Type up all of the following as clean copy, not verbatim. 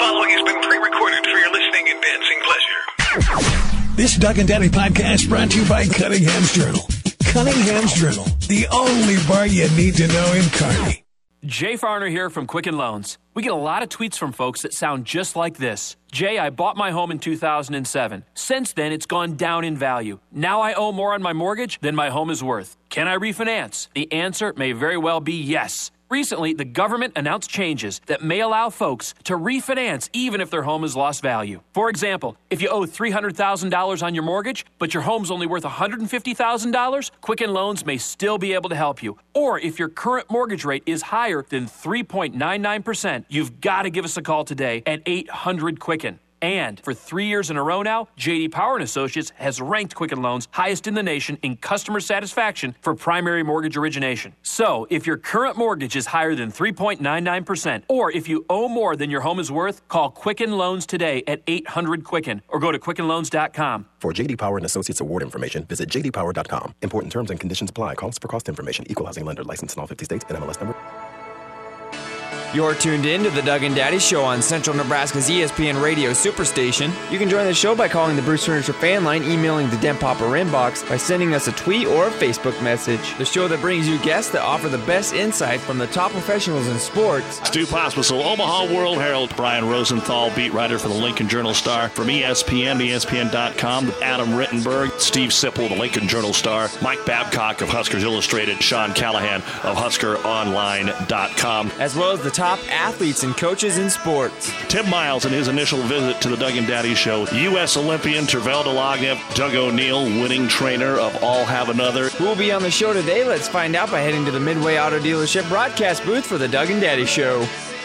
following has been pre-recorded for your listening and dancing pleasure. This Doug and Daddy podcast brought to you by Cunningham's Journal. Cunningham's Journal, the only bar you need to know in Kearney. Jay Farner here from Quicken Loans. We get a lot of tweets from folks that sound just like this. Jay, I bought my home in 2007. Since then, it's gone down in value. Now I owe more on my mortgage than my home is worth. Can I refinance? The answer may very well be yes. Recently, the government announced changes that may allow folks to refinance even if their home has lost value. For example, if you owe $300,000 on your mortgage, but your home's only worth $150,000, Quicken Loans may still be able to help you. Or if your current mortgage rate is higher than 3.99%, you've got to give us a call today at 800-QUICKEN. And for 3 years in a row now, J.D. Power & Associates has ranked Quicken Loans highest in the nation in customer satisfaction for primary mortgage origination. So, if your current mortgage is higher than 3.99%, or if you owe more than your home is worth, call Quicken Loans today at 800-QUICKEN or go to QuickenLoans.com. For J.D. Power & Associates award information, visit jdpower.com. Important terms and conditions apply. Calls for cost information. Equal housing lender. Licensed in all 50 states. NMLS number. You're tuned in to the Doug and Daddy Show on Central Nebraska's ESPN Radio Superstation. You can join the show by calling the Bruce Furniture fan line, emailing the Den Popper inbox, by sending us a tweet or a Facebook message. The show that brings you guests that offer the best insight from the top professionals in sports. Stu Pospisil, Omaha World Herald. Brian Rosenthal, beat writer for the Lincoln Journal-Star. From ESPN, ESPN.com, Adam Rittenberg, Steve Sipple, the Lincoln Journal-Star, Mike Babcock of Huskers Illustrated, Sean Callahan of HuskerOnline.com. As well as the top athletes and coaches in sports. Tim Miles in his initial visit to the Doug and Daddy Show. U.S. Olympian Tervel Delagnev, Doug O'Neill, winning trainer of All Have Another. Who will be on the show today? Let's find out by heading to the Midway Auto Dealership broadcast booth for the Doug and Daddy Show.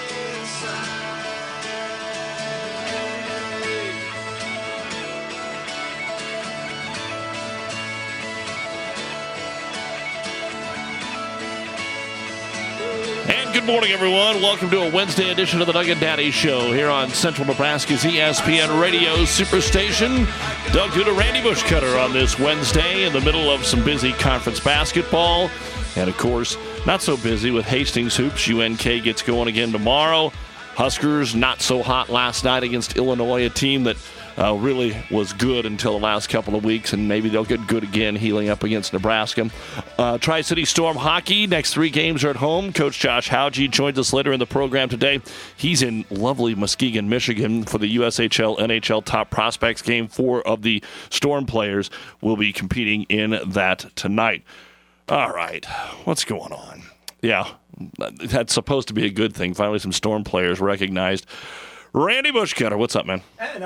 Good morning, everyone. Welcome to a Wednesday edition of the Doug and Daddy Show here on Central Nebraska's ESPN Radio Superstation. Doug Duda, Randy Bushcutter on this Wednesday in the middle of some busy conference basketball. And, of course, not so busy with Hastings Hoops. UNK gets going again tomorrow. Huskers not so hot last night against Illinois, a team that really was good until the last couple of weeks, and maybe they'll get good again healing up against Nebraska. Tri-City Storm hockey, next 3 games are at home. Coach Josh Hauge joins us later in the program today. He's in lovely Muskegon, Michigan for the USHL NHL Top Prospects game. 4 of the Storm players will be competing in that tonight. All right, what's going on? Yeah, that's supposed to be a good thing. Finally, some Storm players recognized. Randy Bushcutter, what's up, man?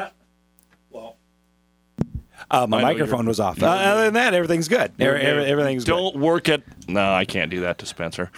My microphone was off. Other than that, everything's good. Everything's good. Don't work at... No, I can't do that to Spencer.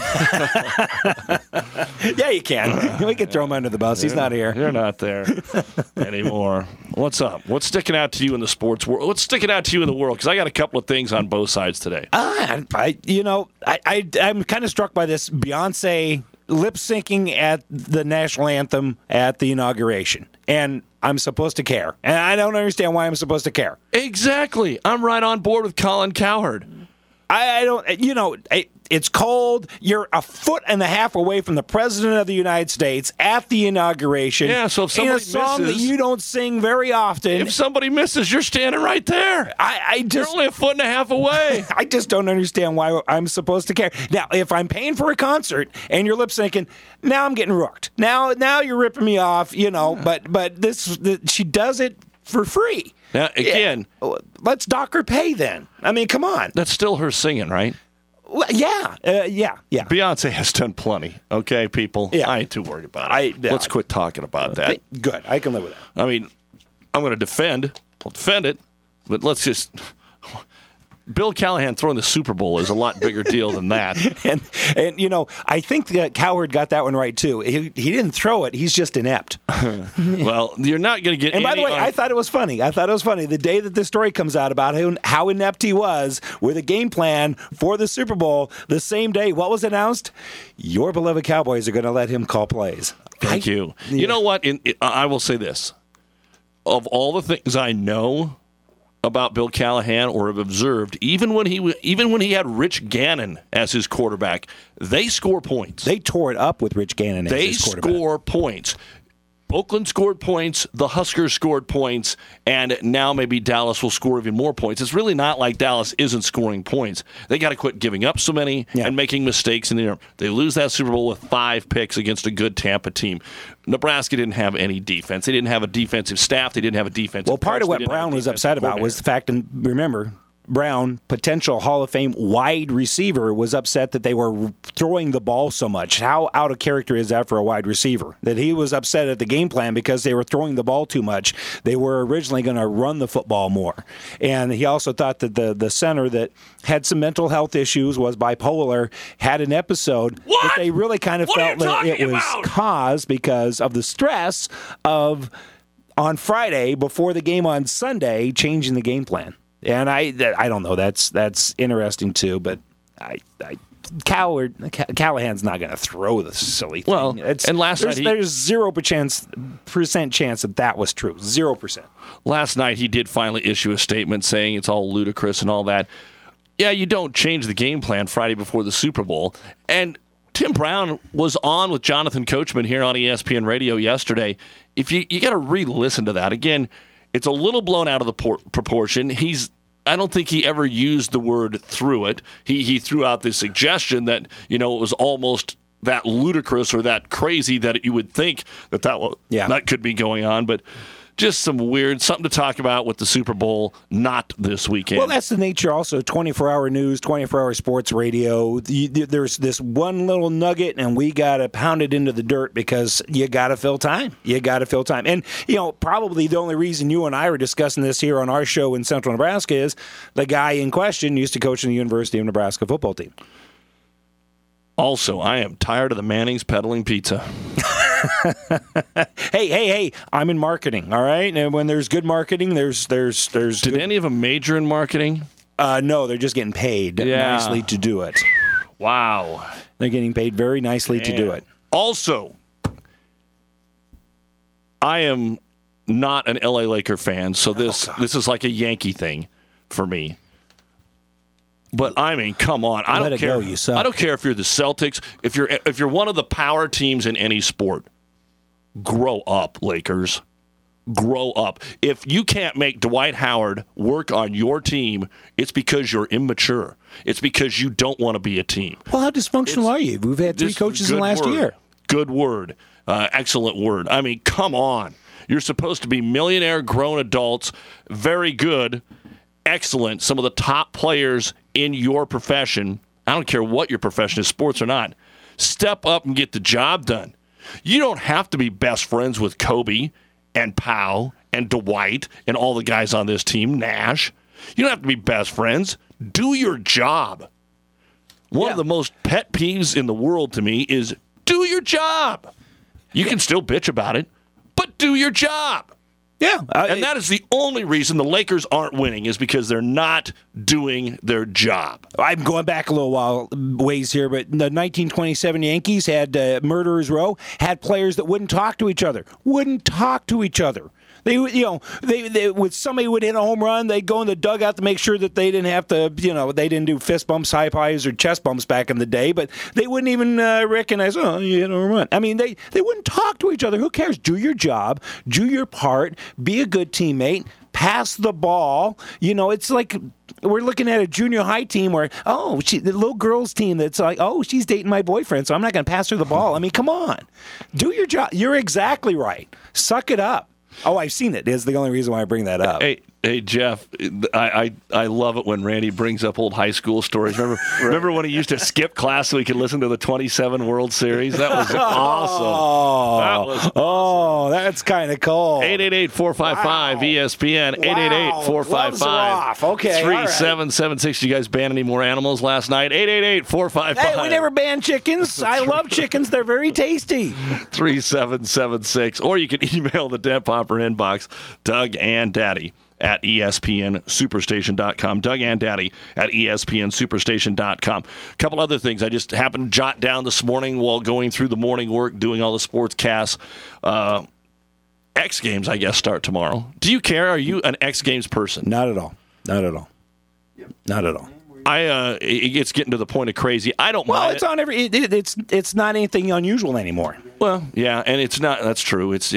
Yeah, you can. We can throw him under the bus. He's not here. You're not there anymore. What's up? What's sticking out to you in the sports world? What's sticking out to you in the world? Because I got a couple of things on both sides today. I'm kind of struck by this Beyonce lip-syncing at the national anthem at the inauguration. And I'm supposed to care. And I don't understand why I'm supposed to care. Exactly. I'm right on board with Colin Cowherd. I don't, it's cold. You're a foot and a half away from the President of the United States at the inauguration. Yeah, so if somebody in a song misses, that you don't sing very often. If somebody misses, you're standing right there. You're only a foot and a half away. I just don't understand why I'm supposed to care. Now, if I'm paying for a concert and you're lip syncing, now I'm getting rooked. Now you're ripping me off, but she does it for free. Now, again, let's dock her pay then. I mean, come on. That's still her singing, right? Well, yeah. Beyonce has done plenty, okay, people? Yeah. I ain't too worried about it. Let's quit talking about that. Good. I can live with that. I mean, I'm going to defend. I'll defend it, but let's just... Bill Callahan throwing the Super Bowl is a lot bigger deal than that. and I think that Cowherd got that one right, too. He didn't throw it. He's just inept. Well, you're not going to get And by the way, I thought it was funny. The day that this story comes out about how inept he was with a game plan for the Super Bowl, the same day, what was announced? Your beloved Cowboys are going to let him call plays. Thank you. Yeah. You know what? I will say this. Of all the things I know about Bill Callahan or have observed, even when he had Rich Gannon as his quarterback, they score points. They tore it up with Rich Gannon as his quarterback. They score points. Oakland scored points, the Huskers scored points, and now maybe Dallas will score even more points. It's really not like Dallas isn't scoring points. They got to quit giving up so many and making mistakes in the air. They lose that Super Bowl with 5 picks against a good Tampa team. Nebraska didn't have any defense. They didn't have a defensive staff. They didn't have a defensive coach. Part of what Brown was upset about was the fact, and remember, Brown, potential Hall of Fame wide receiver, was upset that they were throwing the ball so much. How out of character is that for a wide receiver? That he was upset at the game plan because they were throwing the ball too much. They were originally going to run the football more. And he also thought that the center that had some mental health issues, was bipolar, had an episode that they really kind of felt that it was caused because of the stress of, on Friday, before the game on Sunday, changing the game plan. And I don't know. That's interesting too. But Callahan's not going to throw the silly thing. Well, and last night there's 0% chance that was true. 0%. Last night he did finally issue a statement saying it's all ludicrous and all that. Yeah, you don't change the game plan Friday before the Super Bowl. And Tim Brown was on with Jonathan Coachman here on ESPN Radio yesterday. If you got to re-listen to that again. It's a little blown out of the proportion. I don't think he ever used the word threw it. He threw out the suggestion that, it was almost that ludicrous or that crazy that you would think that could be going on. But just something to talk about with the Super Bowl, not this weekend. Well, that's the nature also, 24-hour news, 24-hour sports radio. There's this one little nugget, and we got to pound it into the dirt because you got to fill time. And, probably the only reason you and I are discussing this here on our show in Central Nebraska is the guy in question used to coach in the University of Nebraska football team. Also, I am tired of the Mannings peddling pizza. Hey! I'm in marketing, all right. And when there's good marketing, there's. Did any of them major in marketing? No, they're just getting paid nicely to do it. Wow, they're getting paid very nicely to do it. Also, I am not an LA Laker fan, so this is like a Yankee thing for me. But I mean, come on! I don't care. I don't care if you're the Celtics. If you're one of the power teams in any sport, grow up, Lakers. Grow up. If you can't make Dwight Howard work on your team, it's because you're immature. It's because you don't want to be a team. Well, how dysfunctional are you? We've had 3 coaches in the last year. Good word. Excellent word. I mean, come on. You're supposed to be millionaire grown adults. Very good. Excellent. Some of the top players in your profession, I don't care what your profession is, sports or not, step up and get the job done. You don't have to be best friends with Kobe and Powell and Dwight and all the guys on this team, Nash. You don't have to be best friends. Do your job. One of the most pet peeves in the world to me is do your job. You can still bitch about it, but do your job. Yeah. And that is the only reason the Lakers aren't winning is because they're not doing their job. I'm going back a little ways here, but the 1927 Yankees had Murderers Row, had players that wouldn't talk to each other. They when somebody would hit a home run, they'd go in the dugout to make sure that they didn't have to, they didn't do fist bumps, high fives, or chest bumps back in the day, but they wouldn't even recognize, you hit a home run. I mean, they wouldn't talk to each other. Who cares? Do your job, do your part, be a good teammate, pass the ball. It's like we're looking at a junior high team where, the little girls team that's like, she's dating my boyfriend, so I'm not going to pass her the ball. I mean, come on. Do your job. You're exactly right. Suck it up. Oh, I've seen it. Is the only reason why I bring that up. Hey, Jeff, I love it when Randy brings up old high school stories. Remember when he used to skip class so he could listen to the 27 World Series? That was awesome. Oh, that's kind of cool. 888-455-ESPN. 888-455. Okay, 3776. Did you guys ban any more animals last night? 888-455. Hey, we never banned chickens. I love chickens. They're very tasty. 3776. Or you can email the Den Popper inbox, Doug and Daddy at ESPNSuperstation.com. Doug and Daddy at ESPNSuperstation.com. A couple other things I just happened to jot down this morning while going through the morning work, doing all the sports casts. X Games, I guess, start tomorrow. Do you care? Are you an X Games person? Not at all. Not at all. Not at all. It's getting to the point of crazy. I don't mind. Well, it's on every. It's not anything unusual anymore. Well, yeah, and it's not. That's true. It's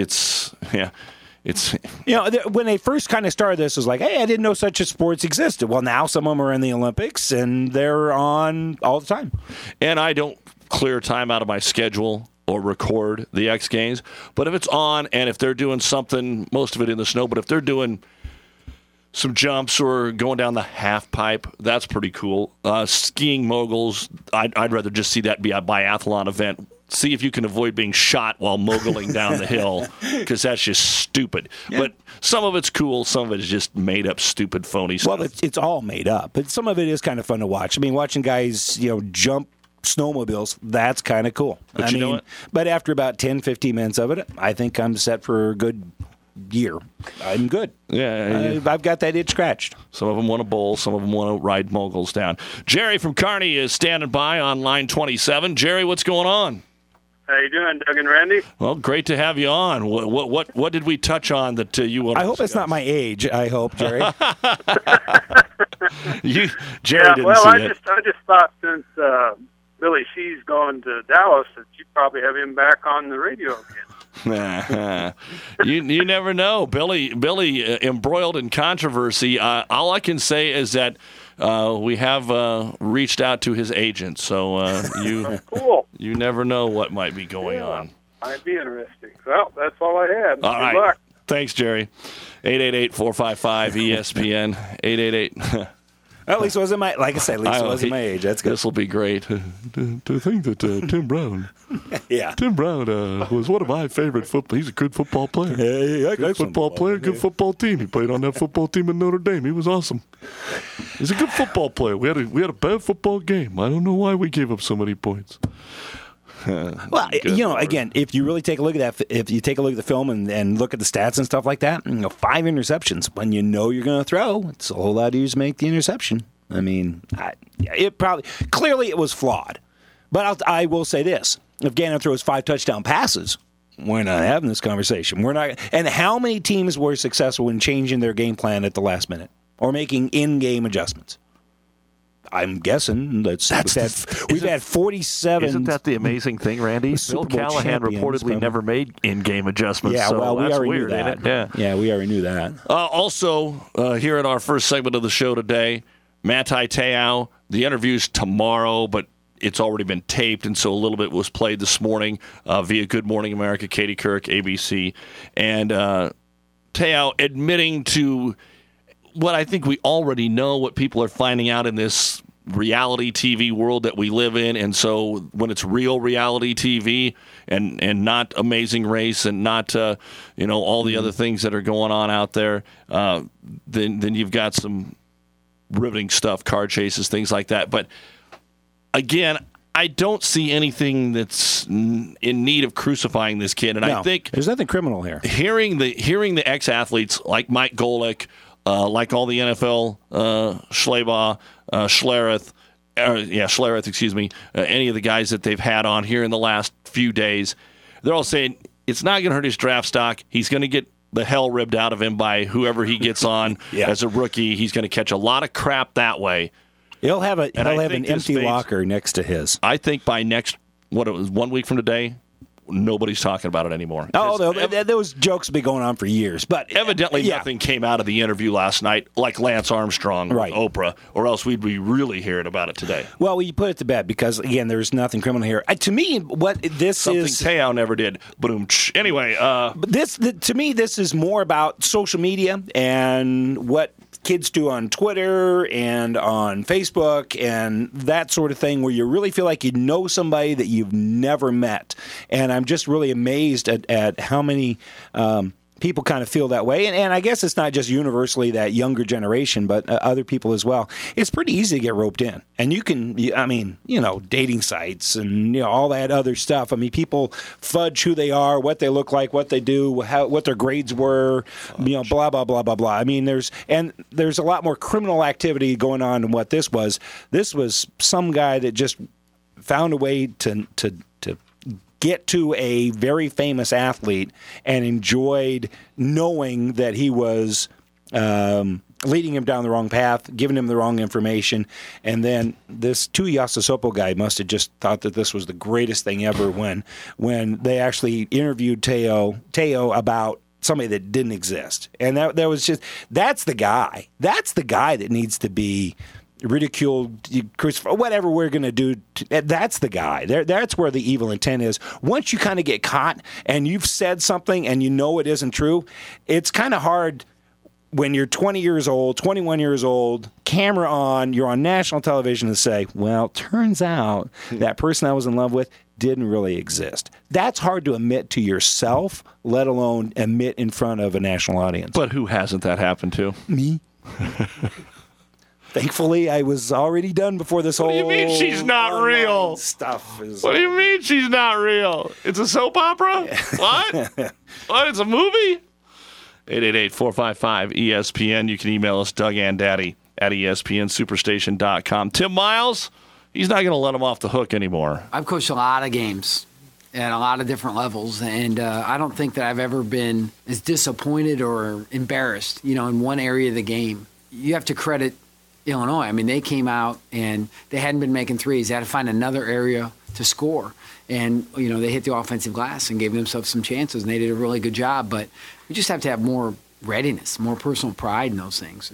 when they first kind of started this, it was like, hey, I didn't know such a sports existed. Well, now some of them are in the Olympics and they're on all the time. And I don't clear time out of my schedule or record the X Games, but if it's on and if they're doing something, most of it in the snow, but if they're doing some jumps or going down the half pipe, that's pretty cool. Skiing moguls, I'd rather just see that be a biathlon event. See if you can avoid being shot while moguling down the hill, because that's just stupid. Yeah. But some of it's cool, some of it is just made up, stupid, phony stuff. Well, it's all made up, but some of it is kind of fun to watch. I mean, watching guys, jump snowmobiles, that's kind of cool. But know what? But after about 10, 15 minutes of it, I think I'm set for a good year. I'm good. Yeah, I've got that itch scratched. Some of them want to bowl. Some of them want to ride moguls down. Jerry from Kearney is standing by on line 27. Jerry, what's going on? How you doing, Doug and Randy? Well, great to have you on. What did we touch on that you want to I hope it's not my age. I hope, Jerry. Jerry didn't well, see I just thought since Billy C's going to Dallas that you'd probably have him back on the radio again. You never know. Billy embroiled in controversy. All I can say is that we have reached out to his agent, so cool. You never know what might be going on. Might be interesting. Well, that's all I had. All Good right. luck. Thanks, Jerry. 888-455-ESPN. 888. At least it wasn't my, like I said, at least it wasn't my age. That's good. This will be great. To think that Tim Brown, Tim Brown was one of my favorite football. He's a good football player. Yeah, good football player, good football team. He played on that football team in Notre Dame. He was awesome. He's a good football player. We had a bad football game. I don't know why we gave up so many points. Well, again, if you really take a look at that, if you take a look at the film and look at the stats and stuff like that, 5 interceptions when you know you're going to throw, it's a whole lot easier to make the interception. I mean, clearly it was flawed. But I will say this: if Gannon throws 5 touchdown passes, we're not having this conversation. We're not. And how many teams were successful in changing their game plan at the last minute or making in-game adjustments? I'm guessing we've had 47. Isn't that the amazing thing, Randy? Bill Callahan reportedly never made in-game adjustments. Yeah, so we that's already weird, knew that. Ain't it? Yeah, we already knew that. Also, here in our first segment of the show today, Manti Te'o. The interview's tomorrow, but it's already been taped, and so a little bit was played this morning via Good Morning America, Katie Couric, ABC. And Te'o admitting to what I think we already know, what people are finding out in this reality TV world that we live in. And so when it's real reality TV and not Amazing Race and not all the other things that are going on out there, then you've got some riveting stuff, car chases, things like that. But again, I don't see anything that's in need of crucifying this kid. And I think there's nothing criminal here. Hearing the ex-athletes like Mike Golick, like all the NFL, Schlereth, any of the guys that they've had on here in the last few days, they're all saying it's not going to hurt his draft stock. He's going to get the hell ripped out of him by whoever he gets on as a rookie. He's going to catch a lot of crap that way. He'll have an empty locker next to his. I think by 1 week from today, nobody's talking about it anymore. Oh, those jokes have been going on for years. But evidently nothing came out of the interview last night like Lance Armstrong with Oprah, or else we'd be really hearing about it today. Well, you put it to bed because, again, there's nothing criminal here. To me, what this something is... Something Te'o never did. Boom. Anyway. To me, this is more about social media and what kids do on Twitter and on Facebook and that sort of thing, where you really feel like you know somebody that you've never met. And I'm just really amazed at how many people kind of feel that way. And I guess it's not just universally that younger generation, but other people as well. It's pretty easy to get roped in. And you can, dating sites and all that other stuff. I mean, people fudge who they are, what they look like, what they do, what their grades were, blah, blah, blah, blah, blah. I mean, there's a lot more criminal activity going on than what this was. This was some guy that just found a way to get to a very famous athlete and enjoyed knowing that he was leading him down the wrong path, giving him the wrong information. And then this Tuiasosopo guy must have just thought that this was the greatest thing ever when they actually interviewed Teo about somebody that didn't exist. And that was just, that's the guy. That's the guy that needs to be ridiculed, crucified, whatever we're going to do. That's the guy. That's where the evil intent is. Once you kind of get caught and you've said something and you know it isn't true, it's kind of hard when you're 20 years old, 21 years old, camera on, you're on national television to say, well, turns out that person I was in love with didn't really exist. That's hard to admit to yourself, let alone admit in front of a national audience. But who hasn't that happened to? Me. Thankfully, I was already done before this whole... What do you mean she's not real? Stuff is... What do you mean she's not real? It's a soap opera? What? What? It's a movie? 888-455-ESPN. You can email us, DougAndDaddy at ESPNSuperstation.com. Tim Miles, he's not going to let him off the hook anymore. I've coached a lot of games at a lot of different levels, and I don't think that I've ever been as disappointed or embarrassed, in one area of the game. You have to credit Illinois. I mean, they came out and they hadn't been making threes. They had to find another area to score. And, they hit the offensive glass and gave themselves some chances, and they did a really good job. But we just have to have more readiness, more personal pride in those things.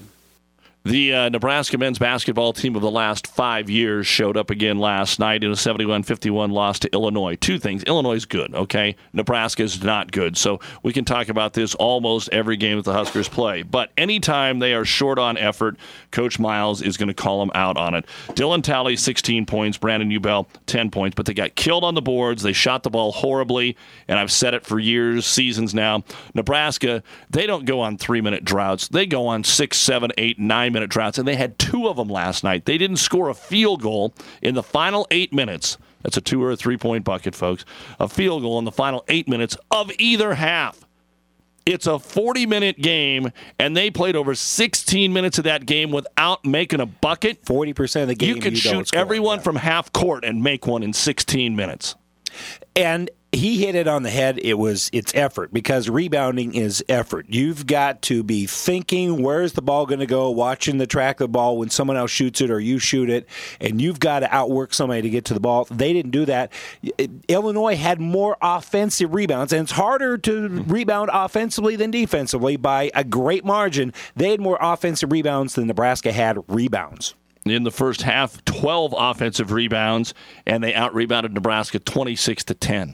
The Nebraska men's basketball team of the last 5 years showed up again last night in a 71-51 loss to Illinois. Two things. Illinois is good, okay? Nebraska is not good. So we can talk about this almost every game that the Huskers play. But anytime they are short on effort, Coach Miles is going to call them out on it. Dylan Talley, 16 points. Brandon Ubell, 10 points. But they got killed on the boards. They shot the ball horribly. And I've said it for years, seasons now. Nebraska, they don't go on 3-minute droughts. They go on 6, 7, 8, 9-minute droughts, and they had 2 of them last night. They didn't score a field goal in the final 8 minutes. That's a 2 or a 3-point bucket, folks. A field goal in the final 8 minutes of either half. It's a 40-minute game, and they played over 16 minutes of that game without making a bucket. 40% of the game you can shoot everyone from half court and make one in 16 minutes. And he hit it on the head. It's effort, because rebounding is effort. You've got to be thinking, where's the ball going to go, watching the track of the ball when someone else shoots it or you shoot it, and you've got to outwork somebody to get to the ball. They didn't do that. Illinois had more offensive rebounds, and it's harder to rebound offensively than defensively by a great margin. They had more offensive rebounds than Nebraska had rebounds. In the first half, 12 offensive rebounds, and they out-rebounded Nebraska 26-10.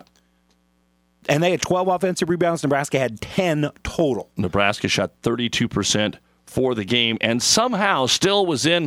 And they had 12 offensive rebounds. Nebraska had 10 total. Nebraska shot 32% for the game, and somehow still was within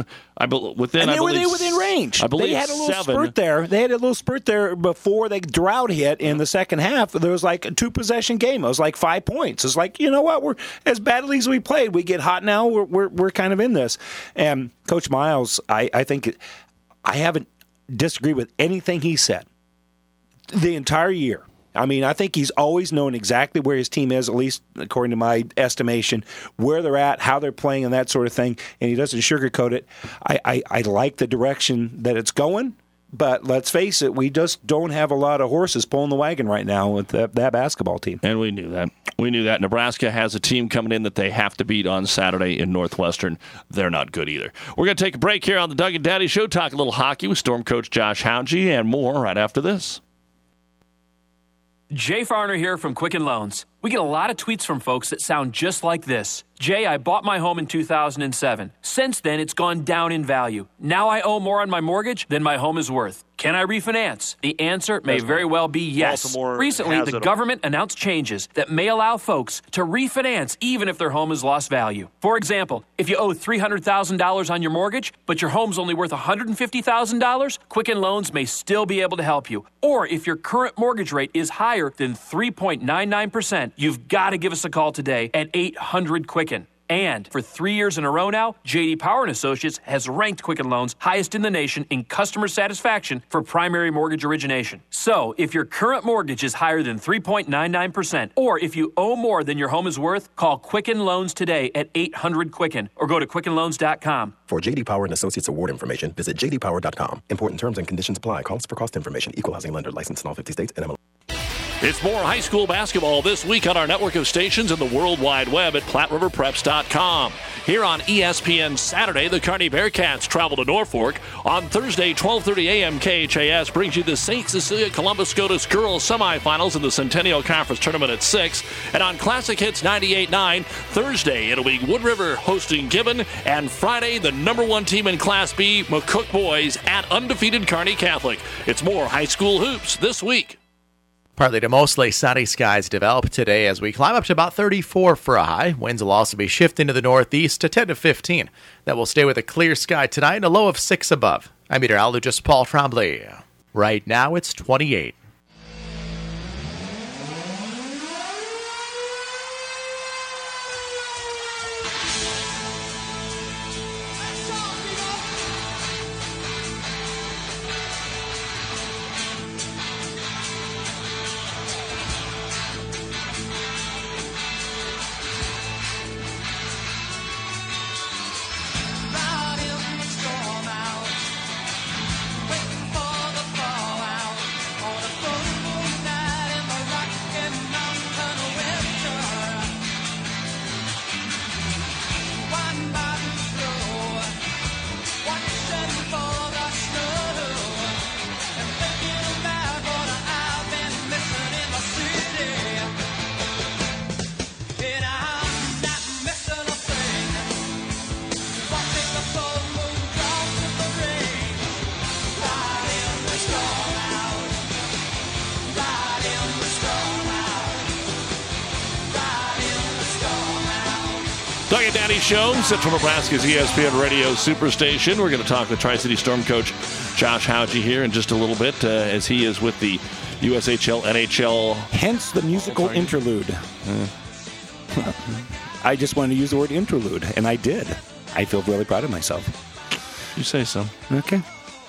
range. I believe they had a little 7. spurt there. They had a little spurt there before the drought hit in the second half. There was like a 2-possession game. It was like 5 points. It's like, you know what? We're as badly as we played. We get hot now. We're kind of in this. And Coach Miles, I think I haven't disagreed with anything he said the entire year. I mean, I think he's always known exactly where his team is, at least according to my estimation, where they're at, how they're playing, and that sort of thing, and he doesn't sugarcoat it. I like the direction that it's going, but let's face it, we just don't have a lot of horses pulling the wagon right now with that basketball team. And we knew that. Nebraska has a team coming in that they have to beat on Saturday in Northwestern. They're not good either. We're going to take a break here on the Doug and Daddy Show, talk a little hockey with Storm coach Josh Hauge, and more right after this. Jay Farner here from Quicken Loans. We get a lot of tweets from folks that sound just like this. Jay, I bought my home in 2007. Since then, it's gone down in value. Now I owe more on my mortgage than my home is worth. Can I refinance? The answer may very well be yes. Baltimore Recently, the government announced changes that may allow folks to refinance even if their home has lost value. For example, if you owe $300,000 on your mortgage, but your home's only worth $150,000, Quicken Loans may still be able to help you. Or if your current mortgage rate is higher than 3.99%, you've got to give us a call today at 800-QUICKEN. And for 3 years in a row now, J.D. Power & Associates has ranked Quicken Loans highest in the nation in customer satisfaction for primary mortgage origination. So if your current mortgage is higher than 3.99%, or if you owe more than your home is worth, call Quicken Loans today at 800-QUICKEN or go to QuickenLoans.com. For J.D. Power & Associates award information, visit jdpower.com. Important terms and conditions apply. Calls for cost information. Equal housing lender. Licensed in all 50 states and MLS. It's more high school basketball this week on our network of stations and the World Wide Web at PlatteRiverPreps.com. Here on ESPN Saturday, the Kearney Bearcats travel to Norfolk. On Thursday, 12:30 a.m., KHAS brings you the St. Cecilia Columbus SCOTUS girls semifinals in the Centennial Conference Tournament at 6. And on Classic Hits 98.9, Thursday, it'll be Wood River hosting Gibbon. And Friday, the number one team in Class B, McCook Boys, at undefeated Kearney Catholic. It's more high school hoops this week. Partly to mostly sunny skies develop today as we climb up to about 34 for a high. Winds will also be shifting to the northeast to 10 to 15. That will stay with a clear sky tonight and a low of 6 above. I'm meteorologist Paul Trombley. Right now it's 28. Doug and Daddy Show, Central Nebraska's ESPN Radio Superstation. We're going to talk with Tri-City Storm coach Josh Hauge here in just a little bit as he is with the USHL, NHL. Hence the musical interlude. I just wanted to use the word interlude, and I did. I feel really proud of myself. You say so. Okay.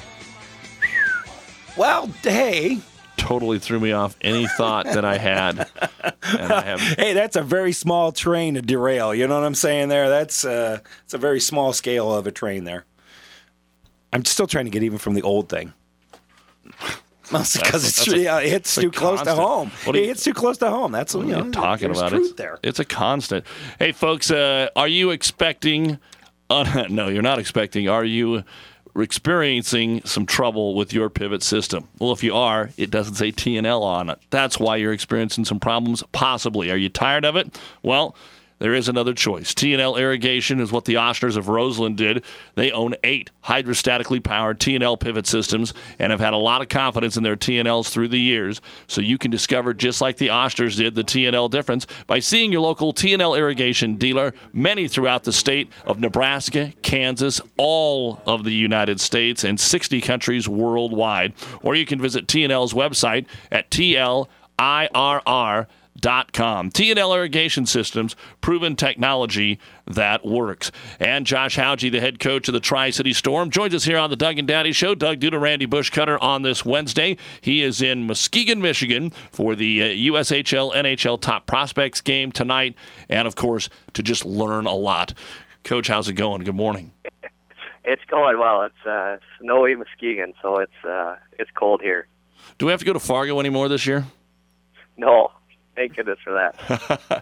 Well, hey. Totally threw me off any thought that I had. And I have... Hey, that's a very small train to derail. You know what I'm saying there? It's a very small scale of a train there. I'm still trying to get even from the old thing. Mostly because it hits too close to home. It hits too close to home. That's what you're talking about. It's a constant. Hey, folks, are you expecting? No, you're not expecting. Are you experiencing some trouble with your pivot system? Well, if you are, it doesn't say T&L on it. That's why you're experiencing some problems, possibly. Are you tired of it? Well, there is another choice. T&L Irrigation is what the Oshners of Roseland did. They own 8 hydrostatically powered T&L pivot systems and have had a lot of confidence in their T&Ls through the years. So you can discover, just like the Oshners did, the T&L difference by seeing your local T&L Irrigation dealer, many throughout the state of Nebraska, Kansas, all of the United States, and 60 countries worldwide. Or you can visit T&L's website at TLIRR.com. T&L Irrigation Systems, proven technology that works. And Josh Hauge, the head coach of the Tri-City Storm, joins us here on the Doug and Daddy Show. Doug Duda, Randy Bushcutter on this Wednesday. He is in Muskegon, Michigan for the USHL NHL Top Prospects game tonight, and, of course, to just learn a lot. Coach, how's it going? Good morning. It's going well. It's snowy Muskegon, so it's cold here. Do we have to go to Fargo anymore this year? No. Thank goodness for that.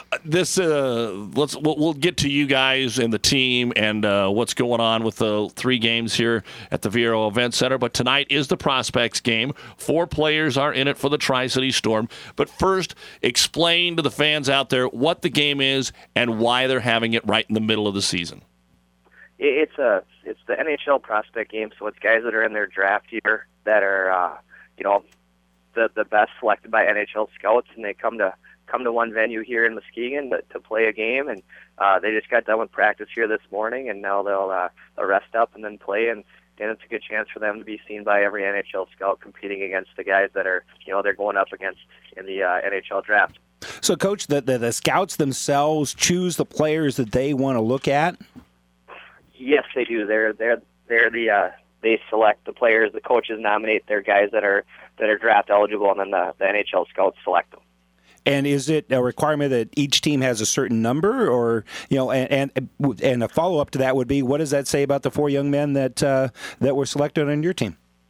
We'll get to you guys and the team and what's going on with the 3 games here at the Vero Event Center. But tonight is the Prospects game. 4 players are in it for the Tri-City Storm. But first, explain to the fans out there what the game is and why they're having it right in the middle of the season. It's the NHL prospect game, so it's guys that are in their draft year that are the best selected by NHL scouts, and they come to one venue here in Muskegon to play a game, and they just got done with practice here this morning, and now they'll rest up and then play, and it's a good chance for them to be seen by every NHL scout competing against the guys that are they're going up against in the NHL draft. So, Coach, the scouts themselves choose the players that they want to look at? Yes, they do. They select the players. The coaches nominate their guys that are draft eligible, and then the NHL scouts select them. And is it a requirement that each team has a certain number, or and a follow up to that would be, what does that say about the 4 young men that were selected on your team?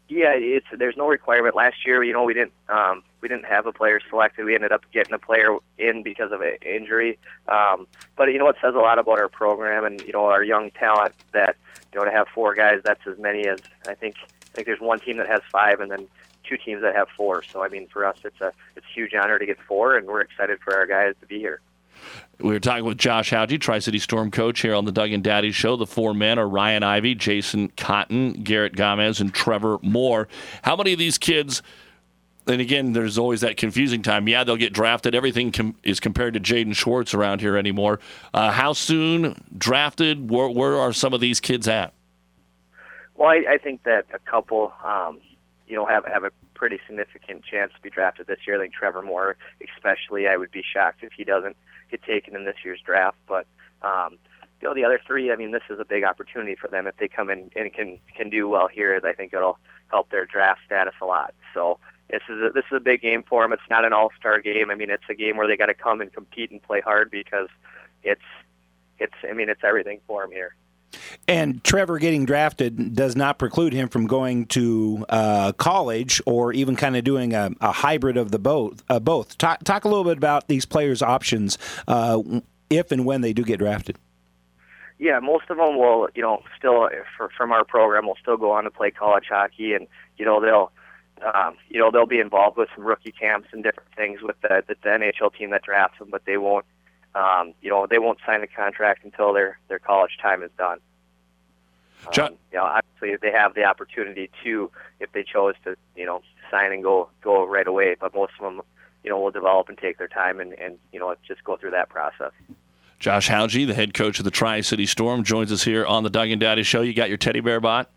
Yeah, there's no requirement. Last year, we didn't have a player selected. We ended up getting a player in because of an injury. But it says a lot about our program and our young talent that to have 4 guys. That's as many as I think there's one team that has 5, and then 2 teams that have 4. So I mean, for us, it's a huge honor to get 4, and we're excited for our guys to be here. We were talking with Josh Hauge, Tri-City Storm coach, here on the Doug and Daddy Show. The 4 men are Ryan Ivey, Jason Cotton, Garrett Gomez, and Trevor Moore. How many of these kids, and again, there's always that confusing time. Yeah, they'll get drafted. Everything is compared to Jaden Schwartz around here anymore. How soon drafted? Where are some of these kids at? Well, I think that a couple, have a pretty significant chance to be drafted this year. I think Trevor Moore, especially, I would be shocked if he doesn't get taken in this year's draft. But the other 3, I mean, this is a big opportunity for them if they come in and can do well here. I think it'll help their draft status a lot. So this is a big game for them. It's not an all-star game. I mean, it's a game where they got to come and compete and play hard because it's everything for them here. And Trevor getting drafted does not preclude him from going to college or even kind of doing a hybrid of the both. Talk a little bit about these players' options if and when they do get drafted. Yeah, most of them will, still from our program, will still go on to play college hockey, and they'll be involved with some rookie camps and different things with the NHL team that drafts them, but they won't. They won't sign a contract until their college time is done. Obviously they have the opportunity to, if they chose to, sign and go right away. But most of them, will develop and take their time and just go through that process. Josh Hauge, the head coach of the Tri-City Storm, joins us here on the Doug and Daddy Show. You got your teddy bear bought?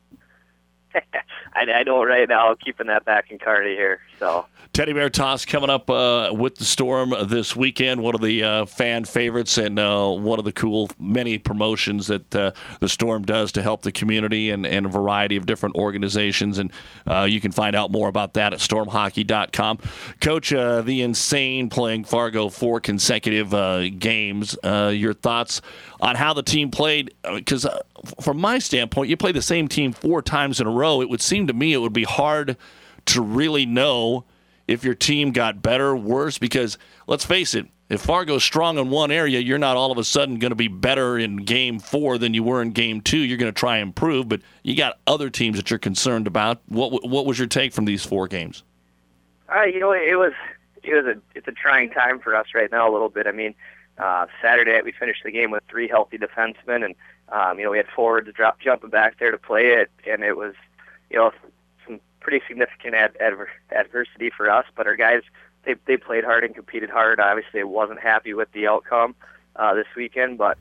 I don't right now. I'm keeping that back in Kearney here. So Teddy Bear Toss coming up with the Storm this weekend. One of the fan favorites and one of the cool many promotions that the Storm does to help the community and a variety of different organizations. And you can find out more about that at stormhockey.com. Coach, the Insane playing Fargo 4 consecutive games. Your thoughts on how the team played? Because from my standpoint, you play the same team 4 times in a row. It would seem to me it would be hard to really know if your team got better, worse, because let's face it, if Fargo's strong in one area, you're not all of a sudden going to be better in Game 4 than you were in Game 2. You're going to try and improve, but you got other teams that you're concerned about. What was your take from these 4 games? It's a trying time for us right now a little bit. I mean, Saturday night we finished the game with 3 healthy defensemen, and we had forwards jumping back there to play it, and it was some pretty significant adversity for us. But our guys, they played hard and competed hard. Obviously, I wasn't happy with the outcome this weekend, but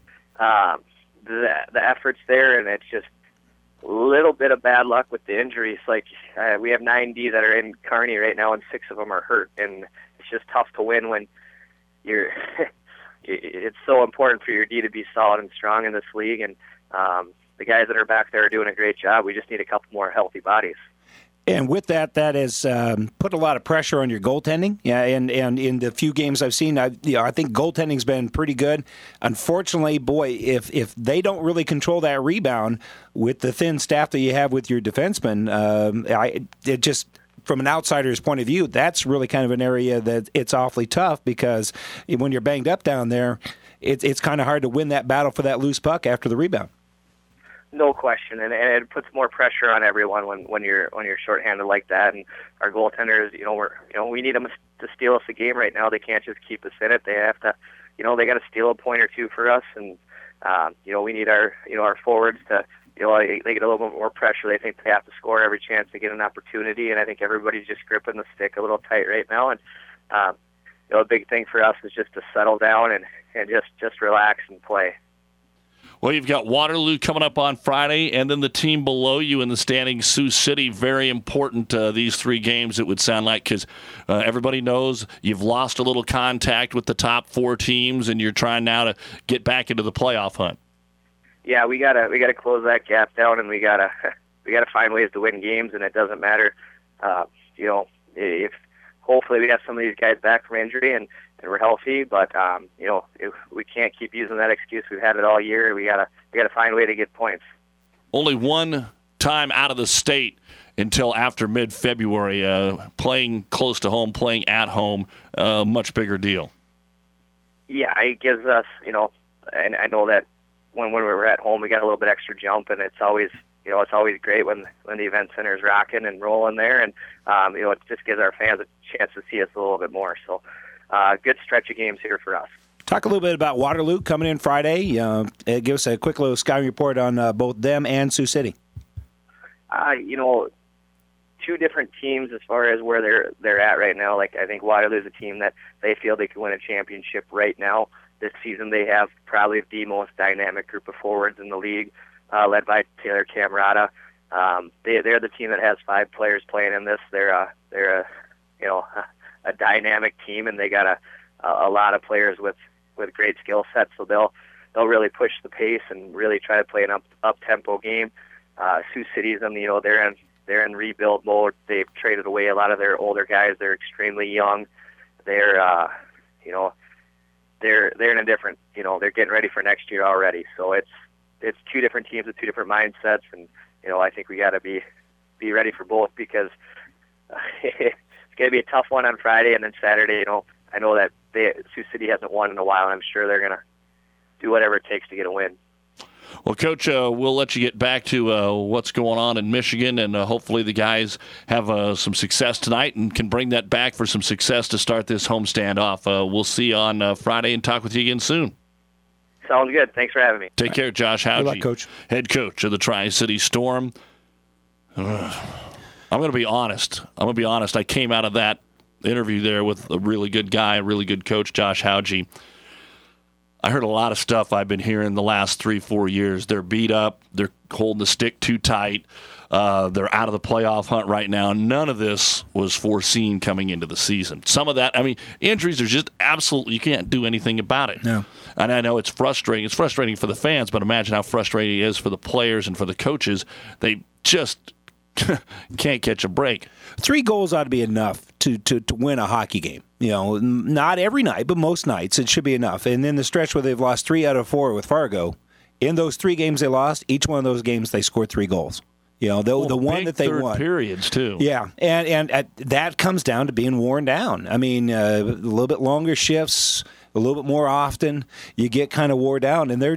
the effort's there, and it's just a little bit of bad luck with the injuries. Like we have 9 D that are in Kearney right now, and 6 of them are hurt, and it's just tough to win when you're. It's so important for your D to be solid and strong in this league, and the guys that are back there are doing a great job. We just need a couple more healthy bodies. And with that has put a lot of pressure on your goaltending. Yeah, and in the few games I've seen, I think goaltending's been pretty good. Unfortunately, boy, if they don't really control that rebound with the thin staff that you have with your defensemen, it just. From an outsider's point of view, that's really kind of an area that it's awfully tough because when you're banged up down there, it's kind of hard to win that battle for that loose puck after the rebound. No question, and it puts more pressure on everyone when you're shorthanded like that. And our goaltenders, we need them to steal us a game right now. They can't just keep us in it. They have to, they got to steal a point or 2 for us, and we need our forwards to. They get a little bit more pressure. They think they have to score every chance they get an opportunity, and I think everybody's just gripping the stick a little tight right now. And a big thing for us is just to settle down and just relax and play. Well, you've got Waterloo coming up on Friday, and then the team below you in the standings, Sioux City. Very important, these 3 games, it would sound like, because everybody knows you've lost a little contact with the top 4 teams, and you're trying now to get back into the playoff hunt. Yeah, we gotta close that gap down, and we gotta find ways to win games. And it doesn't matter, if hopefully we have some of these guys back from injury and we're healthy. But if we can't keep using that excuse. We've had it all year. We gotta find a way to get points. Only one time out of the state until after mid-February. Playing close to home, playing at home, much bigger deal. Yeah, it gives us, and I know that when we're at home, we got a little bit extra jump, and it's always great when the event center is rocking and rolling there, and it just gives our fans a chance to see us a little bit more. So, good stretch of games here for us. Talk a little bit about Waterloo coming in Friday. Give us a quick little scouting report on both them and Sioux City. Two different teams as far as where they're at right now. Like, I think Waterloo's a team that they feel they can win a championship right now. This season they have probably the most dynamic group of forwards in the league, led by Taylor Camerata. They're the team that has 5 players playing in this. They're a dynamic team, and they got a lot of players with great skill sets. So they'll really push the pace and really try to play an up tempo game. Sioux City's they're in rebuild mode. They've traded away a lot of their older guys. They're extremely young. They're they're in a different, they're getting ready for next year already. So it's two different teams with two different mindsets, and I think we got to be ready for both, because it's going to be a tough one on Friday, and then Saturday. I know that Sioux City hasn't won in a while, and I'm sure they're going to do whatever it takes to get a win. Well, Coach, we'll let you get back to what's going on in Michigan, and hopefully the guys have some success tonight and can bring that back for some success to start this homestand off. We'll see you on Friday and talk with you again soon. Sounds good. Thanks for having me. Take care, Josh Hauge, good luck, Coach. Head coach of the Tri-City Storm. I'm going to be honest. I came out of that interview there with a really good guy, a really good coach, Josh Hauge. I heard a lot of stuff I've been hearing the last 3-4 years. They're beat up. They're holding the stick too tight. They're out of the playoff hunt right now. None of this was foreseen coming into the season. Some of that, injuries are just absolutely, you can't do anything about it. No. And I know it's frustrating. It's frustrating for the fans, but imagine how frustrating it is for the players and for the coaches. They just can't catch a break. 3 goals ought to be enough to win a hockey game. Not every night, but most nights it should be enough. And then the stretch where they've lost 3 out of 4 with Fargo, in those 3 games they lost, each one of those games they scored 3 goals. The one that they won. Periods too. Yeah, and that comes down to being worn down. A little bit longer shifts, a little bit more often, you get kind of wore down, and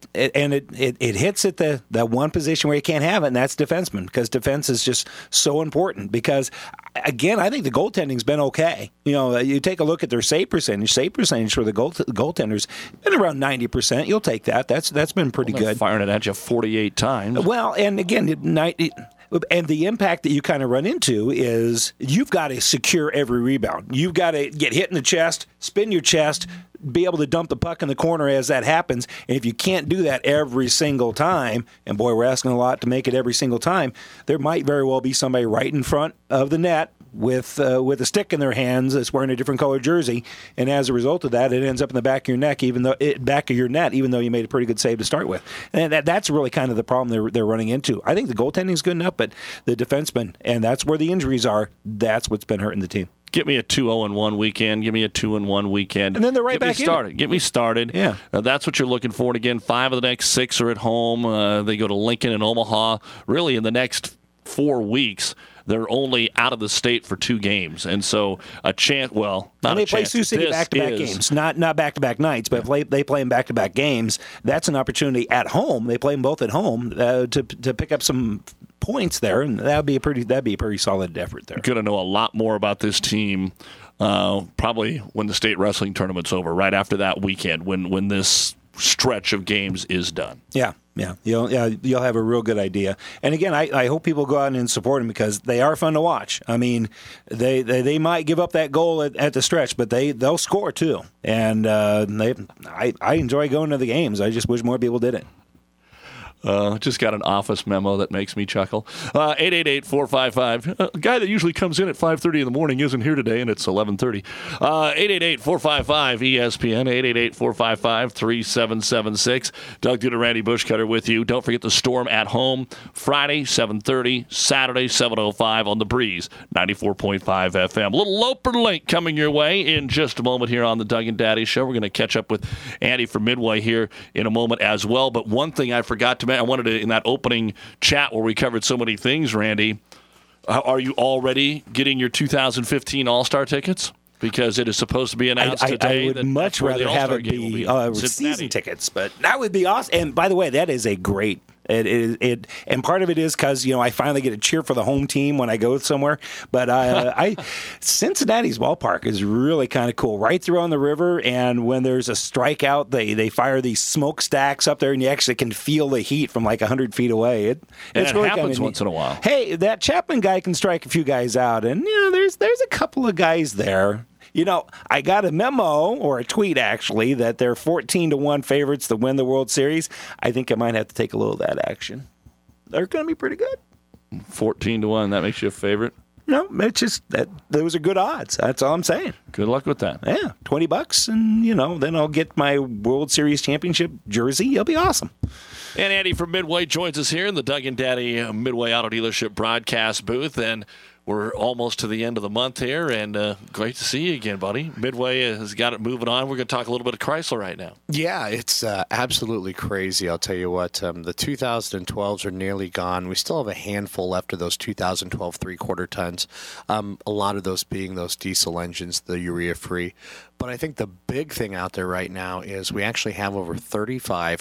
it hits at that one position where you can't have it, and that's defenseman, because defense is just so important. Because again, I think the goaltending's been okay. You take a look at their save percentage for the goaltenders been around 90%. You'll take that. That's been pretty good. Firing it at you 48 times. Well, and again, and the impact that you kind of run into is you've got to secure every rebound. You've got to get hit in the chest, spin your chest, be able to dump the puck in the corner as that happens. And if you can't do that every single time, and boy, we're asking a lot to make it every single time, there might very well be somebody right in front of the net with a stick in their hands that's wearing a different colored jersey, and as a result of that, it ends up in the back of your net, even though you made a pretty good save to start with. And that's really kind of the problem they're running into. I think the goaltending's good enough, but the defensemen, and that's where the injuries are, that's what's been hurting the team. Give me a 2-0-1 weekend. Give me a 2-1 weekend. And then they're right back in. Get me started. Yeah. That's what you're looking for. And again, 5 of the next 6 are at home. They go to Lincoln and Omaha. Really, in the next 4 weeks, they're only out of the state for 2 games. And so a chance, well, not and they a chance. play Sioux City back-to-back games. Not back-to-back nights, but if they play them back-to-back games, that's an opportunity at home. They play them both at home to pick up some points there, and that'd be a pretty solid effort there. Going to know a lot more about this team probably when the state wrestling tournament's over, right after that weekend, when this stretch of games is done. Yeah. You'll have a real good idea. And again, I hope people go out and support them, because they are fun to watch. They might give up that goal at the stretch, but they'll score too. And I enjoy going to the games. I just wish more people did it. Just got an office memo that makes me chuckle. 888-455. A guy that usually comes in at 5:30 in the morning isn't here today, and it's 11:30. 888-455-ESPN, 888-455-3776. Doug Duda, Randy Bushcutter with you. Don't forget the Storm at home, Friday, 7:30, Saturday, 7:05 on The Breeze, 94.5 FM. A little Loper Link coming your way in just a moment here on the Doug and Daddy Show. We're going to catch up with Andy from Midway here in a moment as well. But one thing I forgot to mention, I wanted to, in that opening chat where we covered so many things, Randy, Are you already getting your 2015 All-Star tickets? Because it is supposed to be announced today. I would much rather have it be season tickets, but that would be awesome. And by the way, that is a great. And part of it is because I finally get to cheer for the home team when I go somewhere. But Cincinnati's ballpark is really kind of cool, right through on the river. And when there's a strikeout, they fire these smokestacks up there, and you actually can feel the heat from like 100 feet away. It really happens once in a while. Hey, that Chapman guy can strike a few guys out, and there's a couple of guys there. I got a memo or a tweet actually that they're 14-1 favorites to win the World Series. I think I might have to take a little of that action. They're going to be pretty good. 14-1. That makes you a favorite? No, it's just that those are good odds. That's all I'm saying. Good luck with that. Yeah, $20, and then I'll get my World Series championship jersey. It'll be awesome. And Andy from Midway joins us here in the Doug and Daddy Midway Auto Dealership broadcast booth, and we're almost to the end of the month here, and great to see you again, buddy. Midway has got it moving on. We're going to talk a little bit of Chrysler right now. Yeah, it's absolutely crazy. I'll tell you what, the 2012s are nearly gone. We still have a handful left of those 2012 three-quarter tons, a lot of those being those diesel engines, the urea-free. But I think the big thing out there right now is we actually have over 35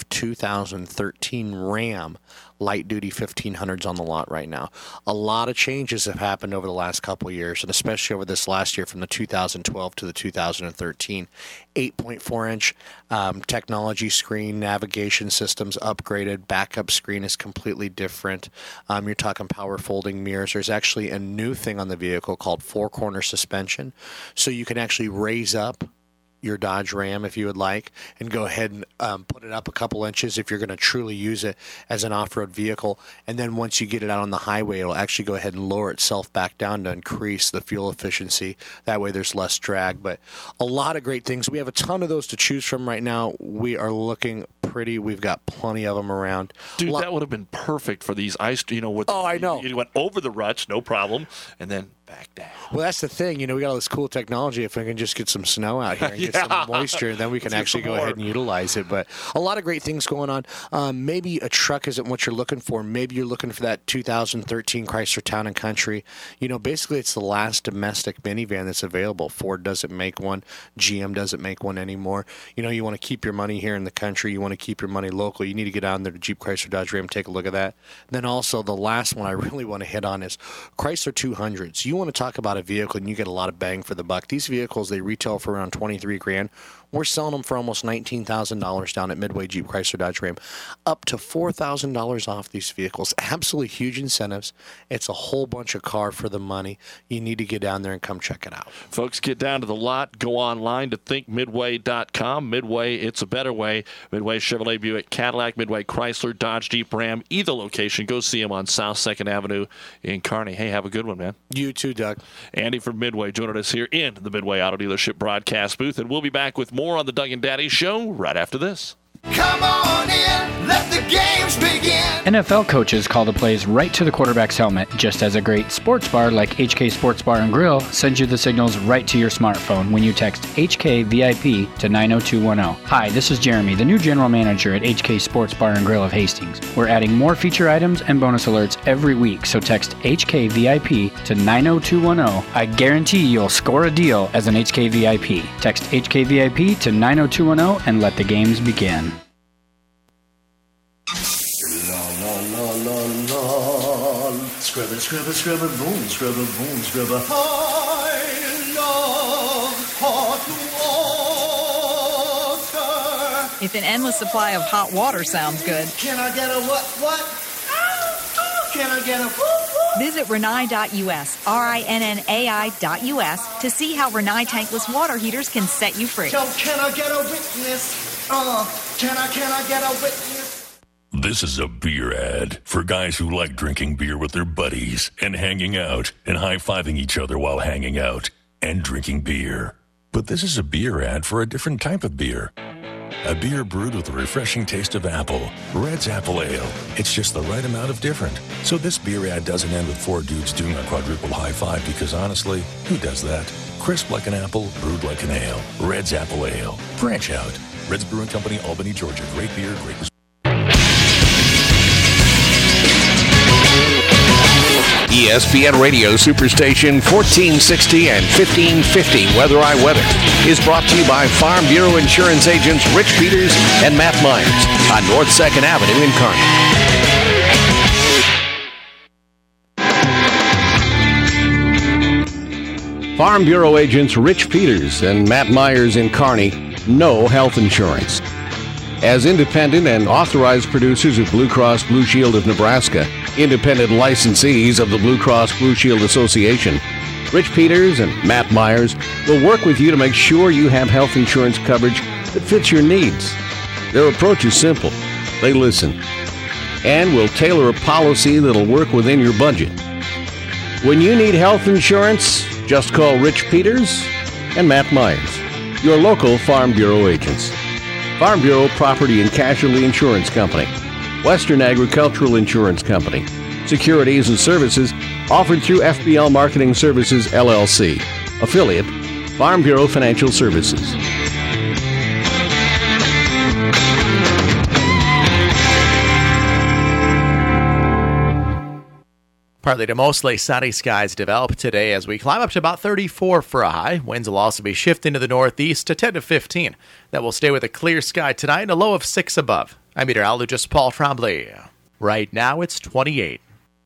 2013 Ram light-duty 1500s on the lot right now. A lot of changes have happened over the last couple of years, and especially over this last year from the 2012 to the 2013. 8.4-inch technology screen, navigation systems upgraded, backup screen is completely different. You're talking power folding mirrors. There's actually a new thing on the vehicle called four-corner suspension, so you can actually raise up your Dodge Ram if you would like, and go ahead and put it up a couple inches if you're going to truly use it as an off-road vehicle. And then once you get it out on the highway, it'll actually go ahead and lower itself back down to increase the fuel efficiency. That way there's less drag. But a lot of great things. We have a ton of those to choose from right now. We are looking pretty. We've got plenty of them around. Dude, that would have been perfect for these ice, I know. You went over the ruts, no problem, and then back down. Well, that's the thing. We got all this cool technology. If we can just get some snow out here and get some moisture, then we can actually go ahead and utilize it. But a lot of great things going on. Maybe a truck isn't what you're looking for. Maybe you're looking for that 2013 Chrysler Town & Country. Basically it's the last domestic minivan that's available. Ford doesn't make one. GM doesn't make one anymore. You want to keep your money here in the country. You want to keep your money local. You need to get down there to Jeep, Chrysler, Dodge, Ram, take a look at that. Then also the last one I really want to hit on is Chrysler 200s. You want to talk about a vehicle and you get a lot of bang for the buck. These vehicles, they retail for around $23,000. We're selling them for almost $19,000 down at Midway Jeep, Chrysler, Dodge, Ram. Up to $4,000 off these vehicles. Absolutely huge incentives. It's a whole bunch of car for the money. You need to get down there and come check it out. Folks, get down to the lot. Go online to thinkmidway.com. Midway, it's a better way. Midway Chevrolet, Buick, Cadillac, Midway Chrysler, Dodge, Jeep, Ram. Either location. Go see them on South 2nd Avenue in Kearney. Hey, have a good one, man. You too, Doug. Andy from Midway joining us here in the Midway Auto Dealership broadcast booth, and we'll be back with more on the Doug and Daddy Show right after this. Come on in, let the games begin. NFL coaches call the plays right to the quarterback's helmet, just as a great sports bar like HK Sports Bar and Grill sends you the signals right to your smartphone when you text HKVIP to 90210. Hi, this is Jeremy, the new general manager at HK Sports Bar and Grill of Hastings. We're adding more feature items and bonus alerts every week, so text HKVIP to 90210. I guarantee you'll score a deal as an HKVIP. Text HKVIP to 90210 and let the games begin. Scrub it, boom, scrub it. I love hot water. If an endless supply of hot water sounds good. Can I get a what? Can I get a whoop? Visit Rinnai.us, RINNAI.us, to see how Rinnai tankless water heaters can set you free. So can I get a witness? Can I get a witness? This is a beer ad for guys who like drinking beer with their buddies and hanging out and high-fiving each other while hanging out and drinking beer. But this is a beer ad for a different type of beer. A beer brewed with a refreshing taste of apple. Red's Apple Ale. It's just the right amount of different. So this beer ad doesn't end with four dudes doing a quadruple high five because honestly, who does that? Crisp like an apple, brewed like an ale. Red's Apple Ale. Branch out. Red's Brewing Company, Albany, Georgia. Great beer, great ESPN Radio Superstation 1460 and 1550 Weather Eye Weather is brought to you by Farm Bureau Insurance agents Rich Peters and Matt Myers on North 2nd Avenue in Kearney. Farm Bureau agents Rich Peters and Matt Myers in Kearney know health insurance. As independent and authorized producers of Blue Cross Blue Shield of Nebraska, independent licensees of the Blue Cross Blue Shield Association, Rich Peters and Matt Myers will work with you to make sure you have health insurance coverage that fits your needs. Their approach is simple. They listen and will tailor a policy that'll work within your budget. When you need health insurance, just call Rich Peters and Matt Myers, your local Farm Bureau agents. Farm Bureau Property and Casualty Insurance Company, Western Agricultural Insurance Company, securities and services offered through FBL Marketing Services, LLC, affiliate, Farm Bureau Financial Services. Partly to mostly sunny skies develop today as we climb up to about 34 for a high. Winds will also be shifting to the northeast to 10 to 15. That will stay with a clear sky tonight and a low of 6 above. I'm meteorologist Paul Tremblay. Right now it's 28.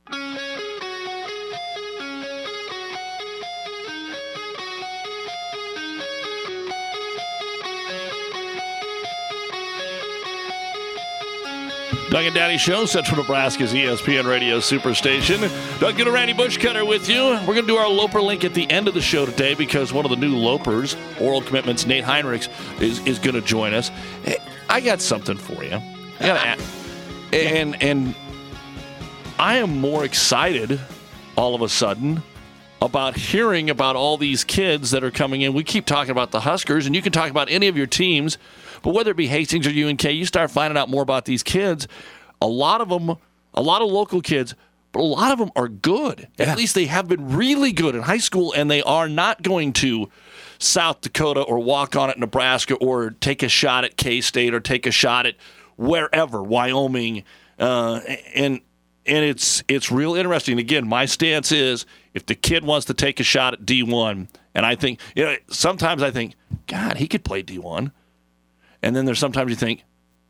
Doug and Daddy Show, Central Nebraska's ESPN Radio Superstation. Doug and Randy Bushcutter with you. We're going to do our Loper Link at the end of the show today because one of the new Lopers, Oral Commitments, Nate Heinrichs, is going to join us. Hey, I got something for you. I got to ask. And I am more excited all of a sudden about hearing about all these kids that are coming in. We keep talking about the Huskers, and you can talk about any of your teams. But whether it be Hastings or UNK, you start finding out more about these kids. A lot of them, a lot of local kids, but a lot of them are good. Yeah. At least they have been really good in high school, and they are not going to South Dakota or walk on at Nebraska or take a shot at K-State or take a shot at wherever, Wyoming. And it's real interesting. Again, my stance is if the kid wants to take a shot at D1, and I think, sometimes I think, God, he could play D1. And then there's sometimes you think,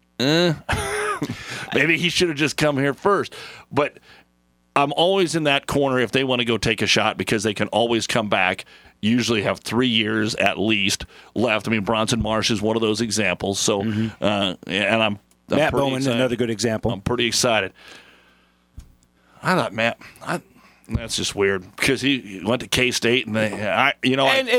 maybe he should have just come here first. But I'm always in that corner if they want to go take a shot because they can always come back, usually have 3 years at least left. I mean, Bronson Marsh is one of those examples. So, and I'm Matt Bowman, another good example. I'm pretty excited. I thought, Matt, that's just weird because he went to K-State and if you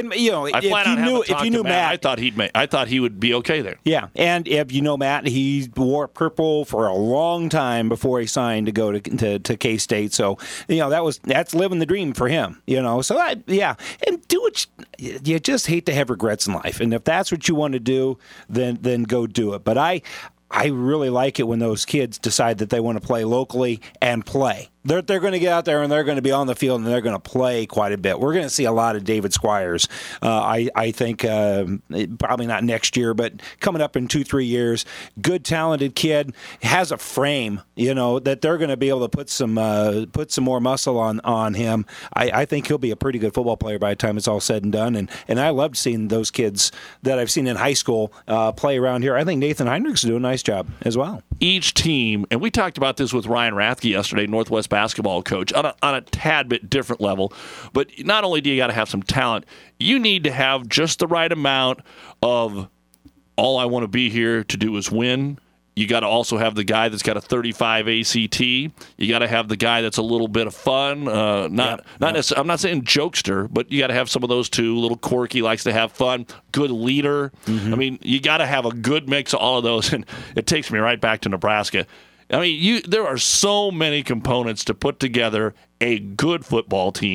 knew Matt, I thought he would be okay there. Yeah, and if you know Matt, he wore purple for a long time before he signed to go to K-State. So that's living the dream for him. So and do what you just hate to have regrets in life, and if that's what you want to do, then go do it. But I really like it when those kids decide that they want to play locally and play. They're going to get out there and they're going to be on the field and they're going to play quite a bit. We're going to see a lot of David Squires. I think probably not next year, but coming up in 2-3 years. Good, talented kid, has a frame. That they're going to be able to put some more muscle on him. I think he'll be a pretty good football player by the time it's all said and done. And I loved seeing those kids that I've seen in high school play around here. I think Nathan Heinrichs doing a nice job as well. Each team, and we talked about this with Ryan Rathke yesterday, Northwest basketball coach, on a tad bit different level. But not only do you got to have some talent, you need to have just the right amount of all I want to be here to do is win. You got to also have the guy that's got a 35 ACT. You got to have the guy that's a little bit of fun. I'm not saying jokester, but you got to have some of those too. A little quirky, likes to have fun. Good leader. Mm-hmm. I mean, you got to have a good mix of all of those. And it takes me right back to Nebraska. I mean, there are so many components to put together a good football team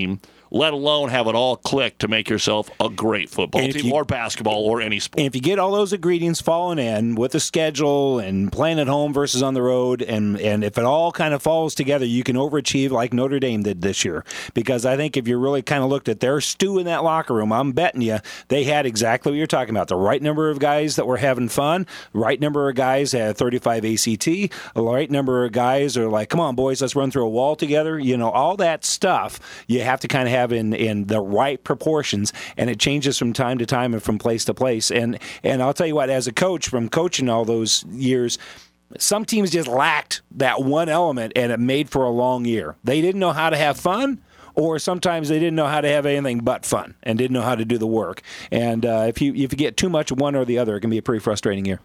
let alone have it all click to make yourself a great football team or basketball or any sport. And if you get all those ingredients falling in with the schedule and playing at home versus on the road, and if it all kind of falls together, you can overachieve like Notre Dame did this year. Because I think if you really kind of looked at their stew in that locker room, I'm betting you they had exactly what you're talking about. The right number of guys that were having fun, right number of guys had 35 ACT, the right number of guys are like, come on, boys, let's run through a wall together. All that stuff you have to kind of have in the right proportions, and it changes from time to time and from place to place. And I'll tell you what, as a coach, from coaching all those years, some teams just lacked that one element, and it made for a long year. They didn't know how to have fun, or sometimes they didn't know how to have anything but fun and didn't know how to do the work. And if you get too much of one or the other, it can be a pretty frustrating year.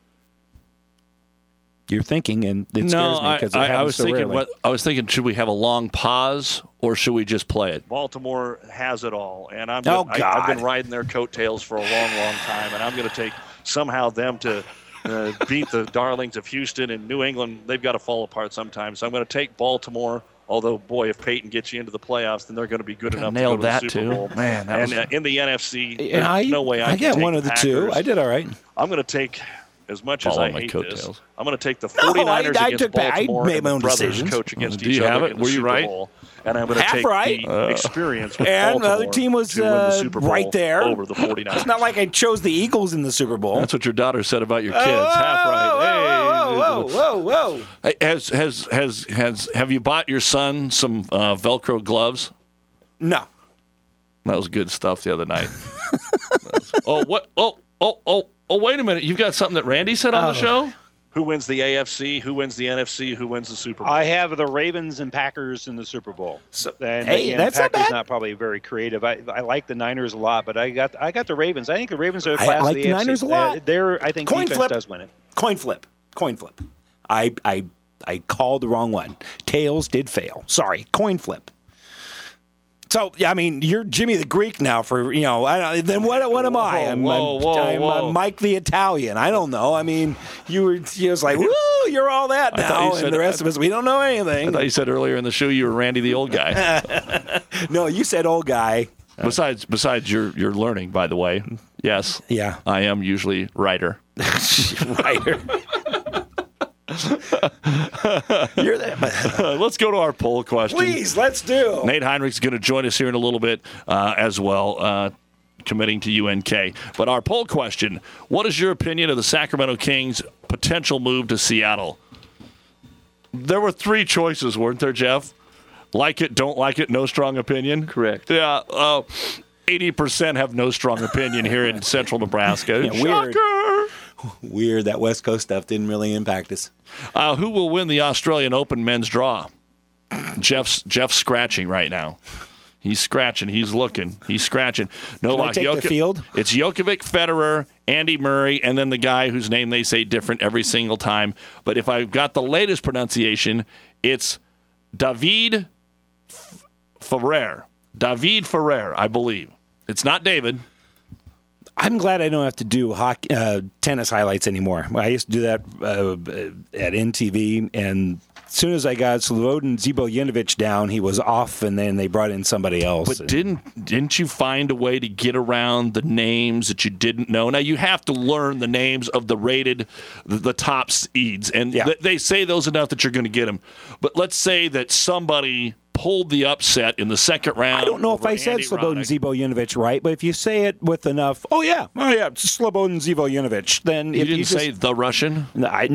You're thinking, and it scares me because I was thinking, should we have a long pause or should we just play it? Baltimore has it all, and I've been riding their coattails for a long, long time, and I'm going to take somehow them to beat the darlings of Houston and New England. They've got to fall apart sometimes. So I'm going to take Baltimore. Although, boy, if Peyton gets you into the playoffs, then they're going to be good enough to go to the Super Bowl. Man, in the NFC, no way I got one of the two. I did all right. I'm going to take, as much as I hate this, I'm going to take the 49ers against Baltimore and the brothers coach against each other in the Super Bowl. And I'm going to take the experience with and Baltimore the other team was to win the Super Bowl right there over the 49ers. It's not like I chose the Eagles in the Super Bowl. That's what your daughter said about your kids. Half right. Whoa. Hey, have you bought your son some Velcro gloves? No. That was good stuff the other night. Wait a minute. You've got something that Randy said on the show? Who wins the AFC? Who wins the NFC? Who wins the Super Bowl? I have the Ravens and Packers in the Super Bowl. That's Packers not probably very creative. I like the Niners a lot, but I got the Ravens. I think the Ravens are the class of the AFC. I like the Niners a lot. I think defense does win it. Coin flip. I called the wrong one. Tails did fail. Sorry. Coin flip. So, I mean, you're Jimmy the Greek now for, then what am I? I'm Mike the Italian. I don't know. I mean, you was like, woo, you're all that now. And the rest of us, we don't know anything. I thought you said earlier in the show you were Randy the old guy. No, you said old guy. Besides your learning, by the way. Yes. Yeah. I am usually writer. Writer. You're that. Let's go to our poll question. Please, let's do. Nate Heinrich's going to join us here in a little bit as well, committing to UNK. But our poll question, what is your opinion of the Sacramento Kings' potential move to Seattle? There were 3 choices, weren't there, Jeff? Like it, don't like it, no strong opinion? Correct. Yeah. 80% have no strong opinion here in central Nebraska. Weird. Weird. That West Coast stuff didn't really impact us. Who will win the Australian Open men's draw? Jeff's scratching right now. He's scratching. He's looking. He's scratching. Novak Djokovic. The field? It's Djokovic, Federer, Andy Murray, and then the guy whose name they say different every single time. But if I've got the latest pronunciation, it's David Ferrer. David Ferrer, I believe. It's not David. I'm glad I don't have to do tennis highlights anymore. I used to do that at NTV, and as soon as I got Slobodan Zibojinovic down, he was off, and then they brought in somebody else. But didn't you find a way to get around the names that you didn't know? Now, you have to learn the names of the top seeds, and they say those enough that you're going to get them. But let's say that somebody pulled the upset in the second round. I don't know if I said Slobodan Zibojinovic right, but if you say it with enough, it's Slobodan Zibojinovic, then you didn't say the Russian? I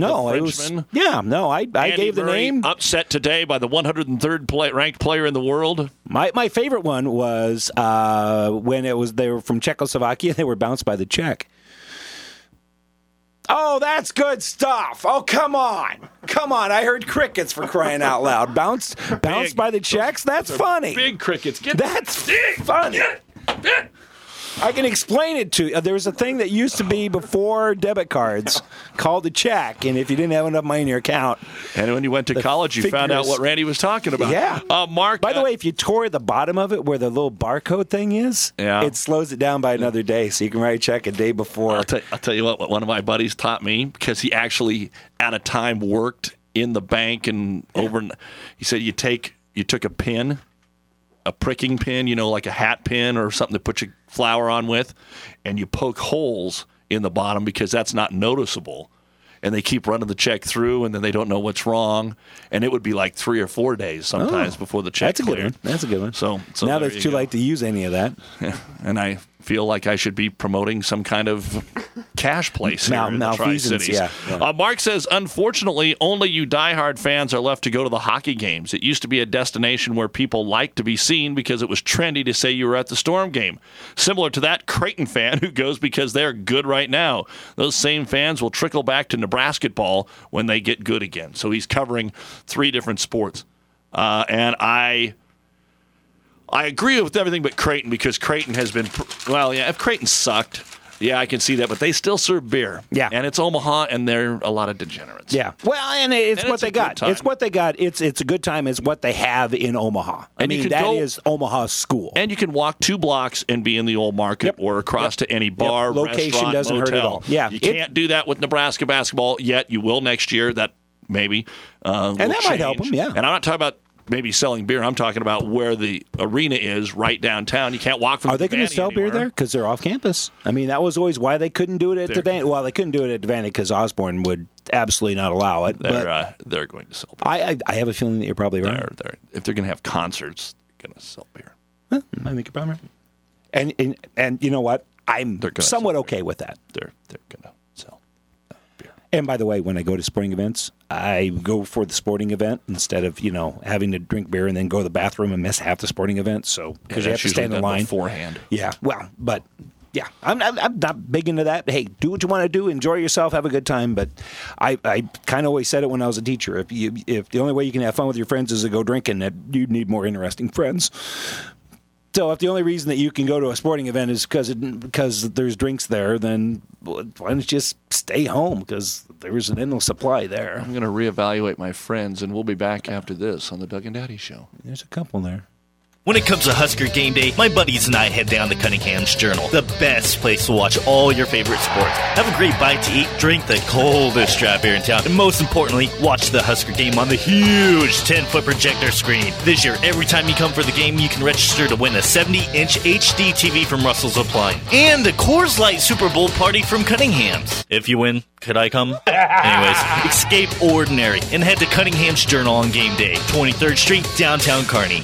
gave the name. Upset today by the 103rd ranked player in the world. My favorite one was when they were from Czechoslovakia. They were bounced by the Czech. Oh, that's good stuff. Oh, come on. I heard crickets for crying out loud. Bounced by the Czechs? That's funny. Big crickets. That's funny. I can explain it to you. There was a thing that used to be before debit cards called the check, and if you didn't have enough money in your account. And when you went to college, you found out what Randy was talking about. Yeah. Mark. By the way, if you tore the bottom of it where the little barcode thing is, it slows it down by another day, so you can write a check a day before. I'll tell you what one of my buddies taught me, because he actually, at a time, worked in the bank and over. He said you took a pin a pricking pin, like a hat pin or something to put your flour on with, and you poke holes in the bottom because that's not noticeable. And they keep running the check through, and then they don't know what's wrong. And it would be like 3 or 4 days sometimes before the check cleared. That's a good one. So now that it's too late to use any of that. Yeah. And I feel like I should be promoting some kind of cash place here in the Tri-Cities. Yeah. Mark says, unfortunately, only you diehard fans are left to go to the hockey games. It used to be a destination where people liked to be seen because it was trendy to say you were at the Storm game. Similar to that Creighton fan who goes because they're good right now. Those same fans will trickle back to Nebraska ball when they get good again. So he's covering 3 different sports. And I agree with everything but Creighton because Creighton has been, if Creighton sucked, I can see that, but they still serve beer. Yeah. And it's Omaha, and they're a lot of degenerates. Yeah. Well, and it's what they got. It's what they got. It's a good time. It's what they have in Omaha. That is Omaha's school. And you can walk 2 blocks and be in the old market or across to any bar, Location restaurant, doesn't motel. hurt at all. Yeah. You can't do that with Nebraska basketball yet. You will next year. That maybe and that might help them, yeah. And I'm not talking about maybe selling beer. I'm talking about where the arena is right downtown. You can't walk from Are they going to sell beer there? Because they're off campus. I mean, that was always why they couldn't do it at Devaney. Well, they couldn't do it at Devaney because Osborne would absolutely not allow it. They're going to sell beer. I have a feeling that you're probably right. If they're going to have concerts, they're going to sell beer. Well, I think you're probably right. And you know what? I'm somewhat okay with that. They're going to sell beer. And by the way, when I go to sporting events, I go for the sporting event instead of having to drink beer and then go to the bathroom and miss half the sporting event. So because you have to stand in line beforehand. Yeah, well, but yeah, I'm not big into that. Hey, do what you want to do, enjoy yourself, have a good time. But I kind of always said it when I was a teacher. If the only way you can have fun with your friends is to go drinking, that you need more interesting friends. So if the only reason that you can go to a sporting event is because there's drinks there, then why don't you just stay home because there's an endless supply there. I'm going to reevaluate my friends, and we'll be back after this on the Doug and Daddy Show. There's a couple there. When it comes to Husker game day, my buddies and I head down to Cunningham's Journal, the best place to watch all your favorite sports. Have a great bite to eat, drink the coldest draft beer in town, and most importantly, watch the Husker game on the huge 10-foot projector screen. This year, every time you come for the game, you can register to win a 70-inch HD TV from Russell's Appliance and a Coors Light Super Bowl party from Cunningham's. If you win, could I come? Anyways, escape ordinary and head to Cunningham's Journal on game day, 23rd Street, downtown Kearney.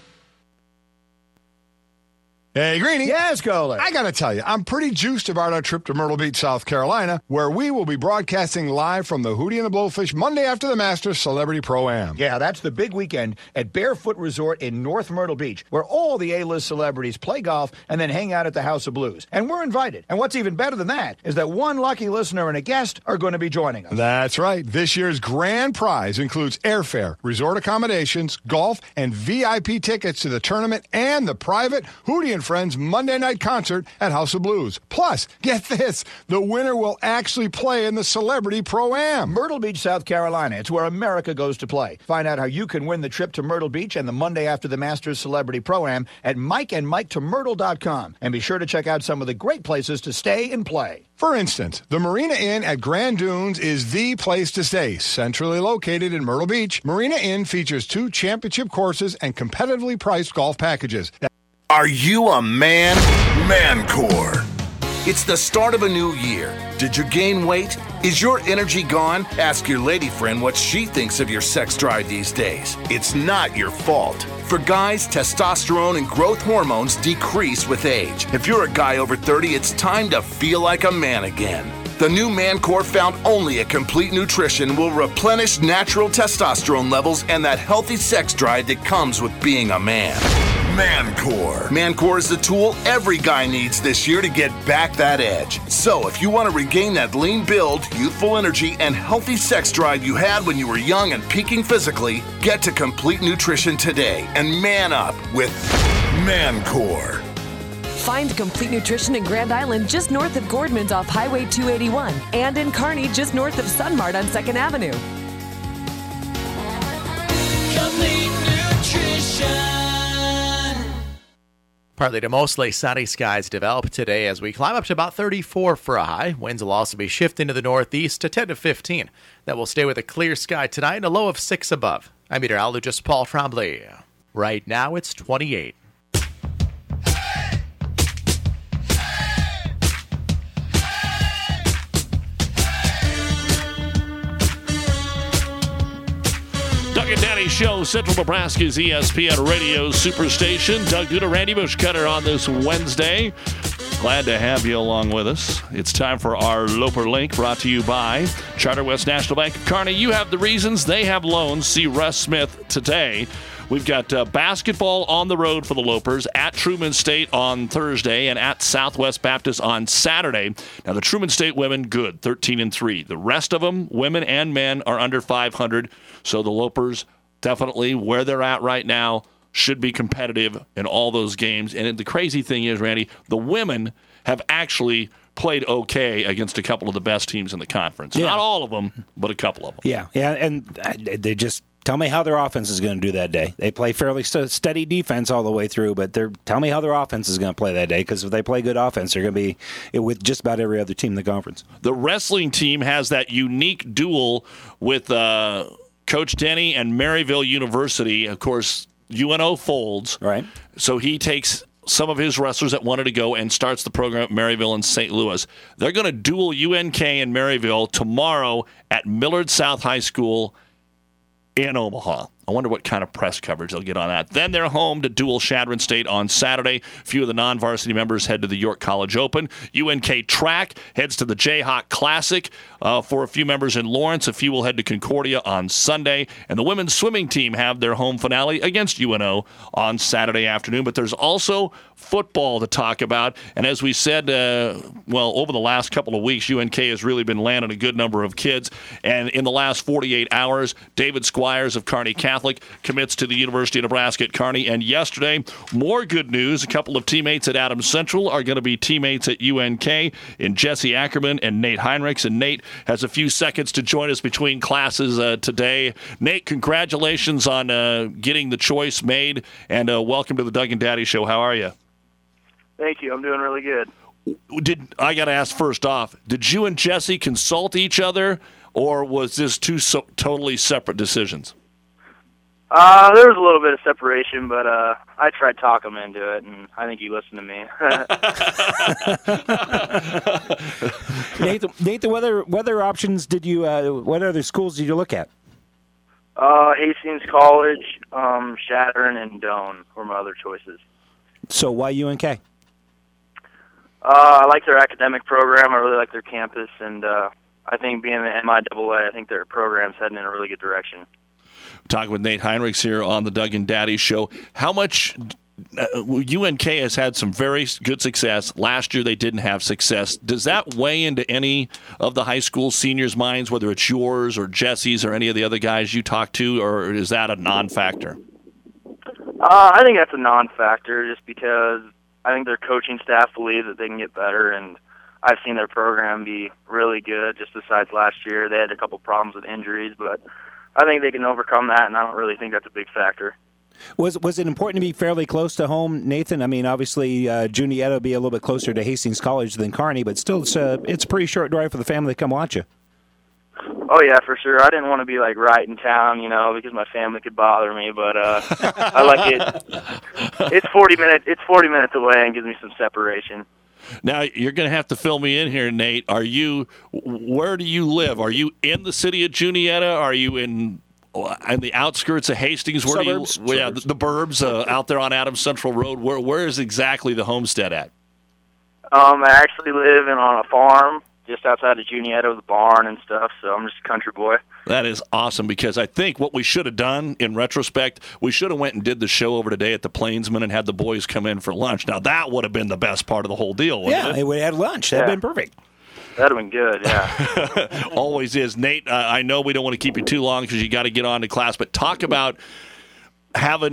Hey, Greenie. Yes, Coley. I got to tell you, I'm pretty juiced about our trip to Myrtle Beach, South Carolina, where we will be broadcasting live from the Hootie and the Blowfish Monday after the Masters Celebrity Pro-Am. Yeah, that's the big weekend at Barefoot Resort in North Myrtle Beach, where all the A-list celebrities play golf and then hang out at the House of Blues. And we're invited. And what's even better than that is that one lucky listener and a guest are going to be joining us. That's right. This year's grand prize includes airfare, resort accommodations, golf, and VIP tickets to the tournament and the private Hootie and Friends Monday night concert at House of Blues. Plus, get this, the winner will actually play in the Celebrity Pro-Am. Myrtle Beach, South Carolina. It's where America goes to play. Find out how you can win the trip to Myrtle Beach and the Monday after the Masters Celebrity Pro-Am at MikeandMikeToMyrtle.com. And be sure to check out some of the great places to stay and play. For instance, the Marina Inn at Grand Dunes is the place to stay. Centrally located in Myrtle Beach, Marina Inn features 2 championship courses and competitively priced golf packages. Are you a man? Mancore. It's the start of a new year. Did you gain weight? Is your energy gone? Ask your lady friend what she thinks of your sex drive these days. It's not your fault. For guys, testosterone and growth hormones decrease with age. If you're a guy over 30, it's time to feel like a man again. The new Mancore found only at Complete Nutrition will replenish natural testosterone levels and that healthy sex drive that comes with being a man. Mancore. Mancore is the tool every guy needs this year to get back that edge. So if you want to regain that lean build, youthful energy, and healthy sex drive you had when you were young and peaking physically, get to Complete Nutrition today and man up with Mancore. Find Complete Nutrition in Grand Island just north of Gordman's off Highway 281 and in Kearney just north of Sunmart on 2nd Avenue. Complete Nutrition. Partly to mostly sunny skies develop today as we climb up to about 34 for a high. Winds will also be shifting to the northeast to 10 to 15. That will stay with a clear sky tonight and a low of 6 above. I'm meteorologist Paul Trombley. Right now it's 28. Doug and Danny Show, Central Nebraska's ESPN Radio Superstation. Doug Duda, Randy Bushcutter on this Wednesday. Glad to have you along with us. It's time for our Loper Link, brought to you by Charter West National Bank of Kearney. You have the reasons, they have loans. See Russ Smith today. We've got basketball on the road for the Lopers at Truman State on Thursday and at Southwest Baptist on Saturday. Now, the Truman State women, good, 13-3. The rest of them, women and men, are under 500. So the Lopers, definitely where they're at right now, should be competitive in all those games. And the crazy thing is, Randy, the women have actually played okay against a couple of the best teams in the conference. Yeah. Not all of them, but a couple of them. Yeah, and they just tell me how their offense is going to do that day. They play fairly steady defense all the way through, but tell me how their offense is going to play that day, because if they play good offense, they're going to be with just about every other team in the conference. The wrestling team has that unique duel with Coach Denny and Maryville University. Of course, UNO folds. Right. So he takes some of his wrestlers that wanted to go and starts the program at Maryville and St. Louis. They're going to duel UNK and Maryville tomorrow at Millard South High School in Omaha. I wonder what kind of press coverage they'll get on that. Then they're home to duel Chadron State on Saturday. A few of the non-varsity members head to the York College Open. UNK Track heads to the Jayhawk Classic for a few members in Lawrence. A few will head to Concordia on Sunday. And the women's swimming team have their home finale against UNO on Saturday afternoon. But there's also football to talk about. And as we said, over the last couple of weeks, UNK has really been landing a good number of kids. And in the last 48 hours, David Squires of Kearney Catholic commits to the University of Nebraska at Kearney. And yesterday, more good news. A couple of teammates at Adams Central are going to be teammates at UNK in Jesse Ackerman and Nate Heinrichs. And Nate has a few seconds to join us between classes today. Nate, congratulations on getting the choice made, and welcome to the Doug and Daddy Show. How are you? Thank you. I'm doing really good. I got to ask first off, did you and Jesse consult each other, or was this two totally separate decisions? There was a little bit of separation, but I tried to talk him into it, and I think he listened to me. Nathan, what other options did you? What other schools did you look at? Hastings College, Chadron, and Doane were my other choices. So why UNK? I like their academic program. I really like their campus, and I think being the MIAA, I think their program's heading in a really good direction. Talking with Nate Heinrichs here on the Doug and Daddy Show. How much UNK has had some very good success. Last year they didn't have success. Does that weigh into any of the high school seniors' minds, whether it's yours or Jesse's or any of the other guys you talk to, or is that a non-factor? I think that's a non-factor just because I think their coaching staff believes that they can get better, and I've seen their program be really good. Just besides last year, they had a couple problems with injuries, but I think they can overcome that, and I don't really think that's a big factor. Was it important to be fairly close to home, Nathan? I mean, obviously, Junietta will be a little bit closer to Hastings College than Kearney, but still, it's a pretty short drive for the family to come watch you. Oh, yeah, for sure. I didn't want to be, right in town, because my family could bother me, but I like it. It's 40 minutes away and gives me some separation. Now, you're going to have to fill me in here, Nate. Where do you live? Are you in the city of Junietta? Are you in the outskirts of Hastings? Where suburbs. Do you? Yeah, the burbs out there on Adams Central Road. Where is exactly the homestead at? I actually live on a farm just outside of Junietta with a barn and stuff, so I'm just a country boy. That is awesome, because I think what we should have done, in retrospect, we should have went and did the show over today at the Plainsman and had the boys come in for lunch. Now, that would have been the best part of the whole deal, wouldn't it? Yeah, we had lunch. That would have been perfect. That would have been good, yeah. Always is. Nate, I know we don't want to keep you too long because you got to get on to class, but talk about having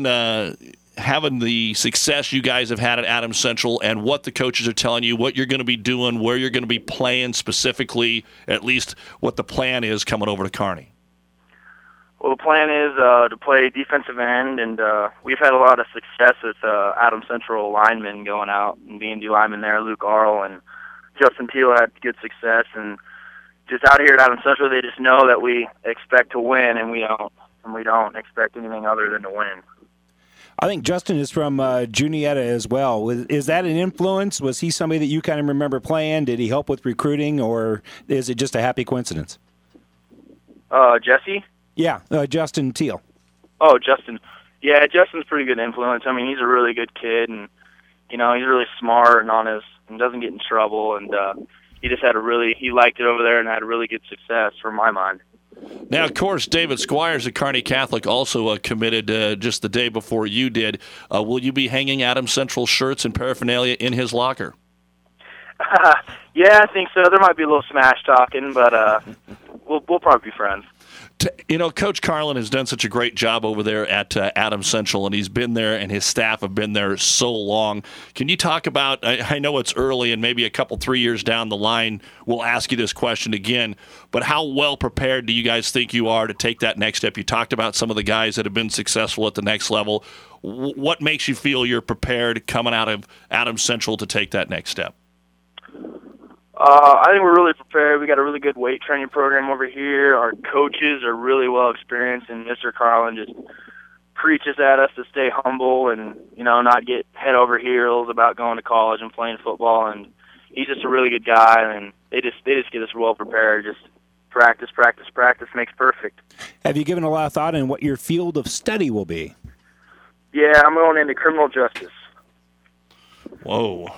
the success you guys have had at Adams Central and what the coaches are telling you, what you're going to be doing, where you're going to be playing specifically, at least what the plan is coming over to Kearney. Well, the plan is to play defensive end, and we've had a lot of success with Adams Central linemen going out and being D linemen there. Luke Arl and Justin Teal had good success, and just out here at Adams Central, they just know that we expect to win, and we don't expect anything other than to win. I think Justin is from Juniata as well. Is that an influence? Was he somebody that you kind of remember playing? Did he help with recruiting, or is it just a happy coincidence? Jesse? Yeah, Justin Teal. Oh, Justin. Yeah, Justin's a pretty good influence. I mean, he's a really good kid, and he's really smart and honest and doesn't get in trouble. And he just he liked it over there and had a really good success, from my mind. Now, of course, David Squires at Kearney Catholic also committed just the day before you did. Will you be hanging Adams Central shirts and paraphernalia in his locker? Yeah, I think so. There might be a little smash talking, but we'll probably be friends. Coach Carlin has done such a great job over there at Adams Central, and he's been there, and his staff have been there so long. Can you talk about, I know it's early, and maybe 3 years down the line, we'll ask you this question again, but how well prepared do you guys think you are to take that next step? You talked about some of the guys that have been successful at the next level. What makes you feel you're prepared coming out of Adams Central to take that next step? I think we're really prepared. We got a really good weight training program over here. Our coaches are really well experienced, and Mr. Carlin just preaches at us to stay humble and not get head over heels about going to college and playing football. And he's just a really good guy, and they just get us well prepared. Just practice makes perfect. Have you given a lot of thought in what your field of study will be? Yeah, I'm going into criminal justice. Whoa.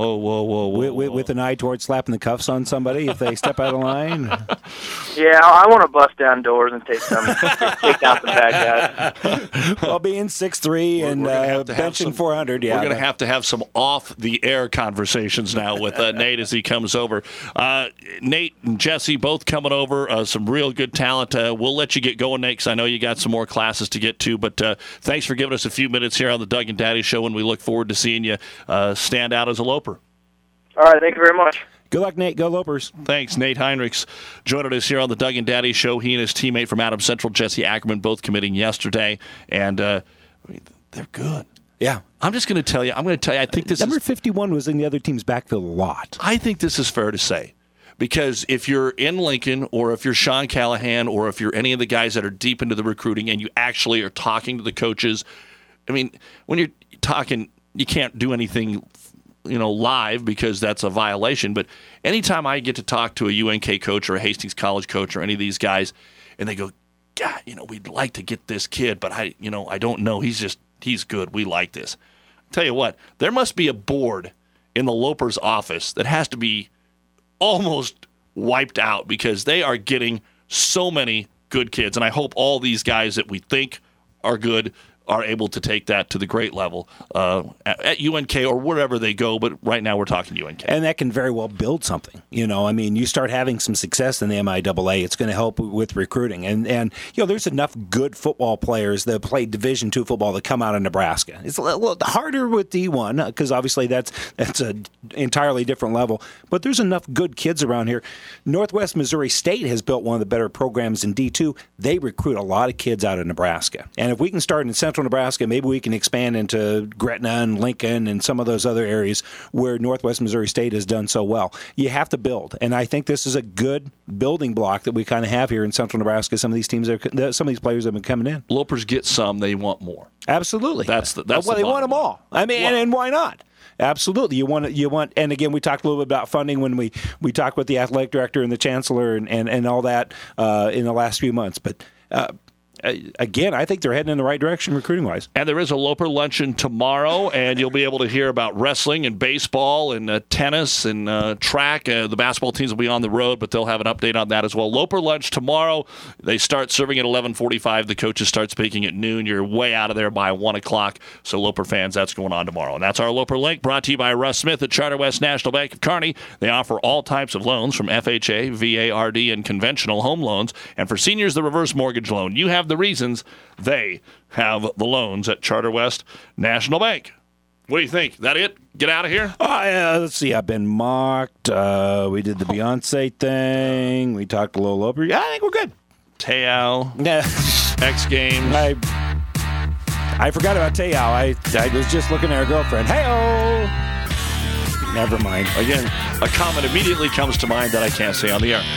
With an eye towards slapping the cuffs on somebody if they step out of line? Yeah, I want to bust down doors and take down some bad guys. Well, being 6'3" and benching 400, yeah. We're going to have some off-the-air conversations now with Nate as he comes over. Nate and Jesse both coming over, some real good talent. We'll let you get going, Nate, because I know you got some more classes to get to, but thanks for giving us a few minutes here on the Doug and Daddy Show, and we look forward to seeing you stand out as a Loper. All right, thank you very much. Good luck, Nate. Go Lopers. Thanks. Nate Heinrichs joining us here on the Doug and Daddy Show. He and his teammate from Adams Central, Jesse Ackerman, both committing yesterday, and they're good. Yeah. I'm just going to tell you, I think this Number 51 was in the other team's backfield a lot. I think this is fair to say, because if you're in Lincoln, or if you're Sean Callahan, or if you're any of the guys that are deep into the recruiting and you actually are talking to the coaches, I mean, when you're talking, you can't do anything live because that's a violation. But anytime I get to talk to a UNK coach or a Hastings College coach or any of these guys, and they go, God, we'd like to get this kid, but I don't know. He's good. We like this. Tell you what, there must be a board in the Lopers office that has to be almost wiped out because they are getting so many good kids. And I hope all these guys that we think are good are able to take that to the great level at UNK or wherever they go, but right now we're talking UNK. And that can very well build something. You start having some success in the MIAA, it's going to help with recruiting. And there's enough good football players that play Division II football that come out of Nebraska. It's a little harder with D1 because obviously that's an entirely different level, but there's enough good kids around here. Northwest Missouri State has built one of the better programs in D2. They recruit a lot of kids out of Nebraska. And if we can start in Central Nebraska, maybe we can expand into Gretna and Lincoln and some of those other areas where Northwest Missouri State has done so well. You have to build, and I think this is a good building block that we kind of have here in Central Nebraska. Some of these players have been coming in. Lopers get some; they want more. Absolutely, that's they want them all. I mean, and why not? Absolutely. You want, and again, we talked a little bit about funding when we talked with the athletic director and the chancellor and all that in the last few months, but. Again, I think they're heading in the right direction recruiting-wise. And there is a Loper luncheon tomorrow, and you'll be able to hear about wrestling and baseball and tennis and track. The basketball teams will be on the road, but they'll have an update on that as well. Loper lunch tomorrow. They start serving at 11:45. The coaches start speaking at noon. You're way out of there by 1 o'clock. So Loper fans, that's going on tomorrow. And that's our Loper Link, brought to you by Russ Smith at Charter West National Bank of Kearney. They offer all types of loans from FHA, VARD, and conventional home loans. And for seniors, the reverse mortgage loan. You have the reasons, they have the loans at Charter West National Bank. What do you think? That it? Get out of here? Let's see. I've been mocked. We did the Beyonce thing. We talked a little over. Yeah, I think we're good. Te'o. X Games. I forgot about Te'o. I was just looking at her girlfriend. Hey-oh! Never mind. Again, a comment immediately comes to mind that I can't say on the air.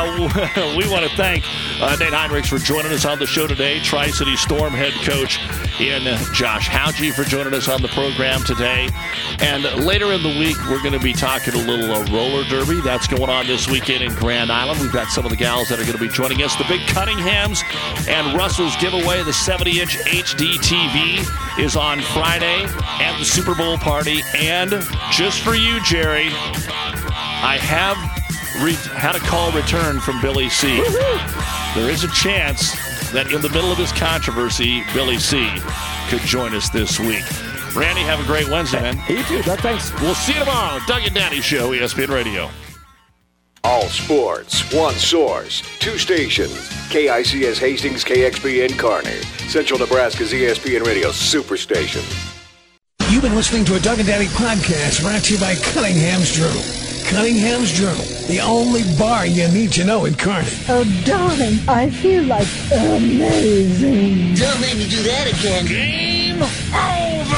We want to thank Nate Heinrichs for joining us on the show today, Tri-City Storm head coach. in Josh Hougie for joining us on the program today. And later in the week, we're going to be talking a little roller derby. That's going on this weekend in Grand Island. We've got some of the gals that are going to be joining us. The big Cunninghams and Russell's giveaway, the 70-inch HD TV, is on Friday, and the Super Bowl party. And just for you, Jerry, I have had a call return from Billy C. There is a chance that in the middle of this controversy, Billy C. could join us this week. Randy, have a great Wednesday, man. You too, Doug. Thanks. We'll see you tomorrow. Doug and Danny Show, ESPN Radio. All sports, one source, two stations. KICS Hastings, KXPN Kearney. Central Nebraska's ESPN Radio Superstation. You've been listening to a Doug and Danny podcast brought to you by Cunningham's Journal. Cunningham's Journal, the only bar you need to know in Kearney. Oh, darling, I feel like amazing. Don't make me do that again. Game over.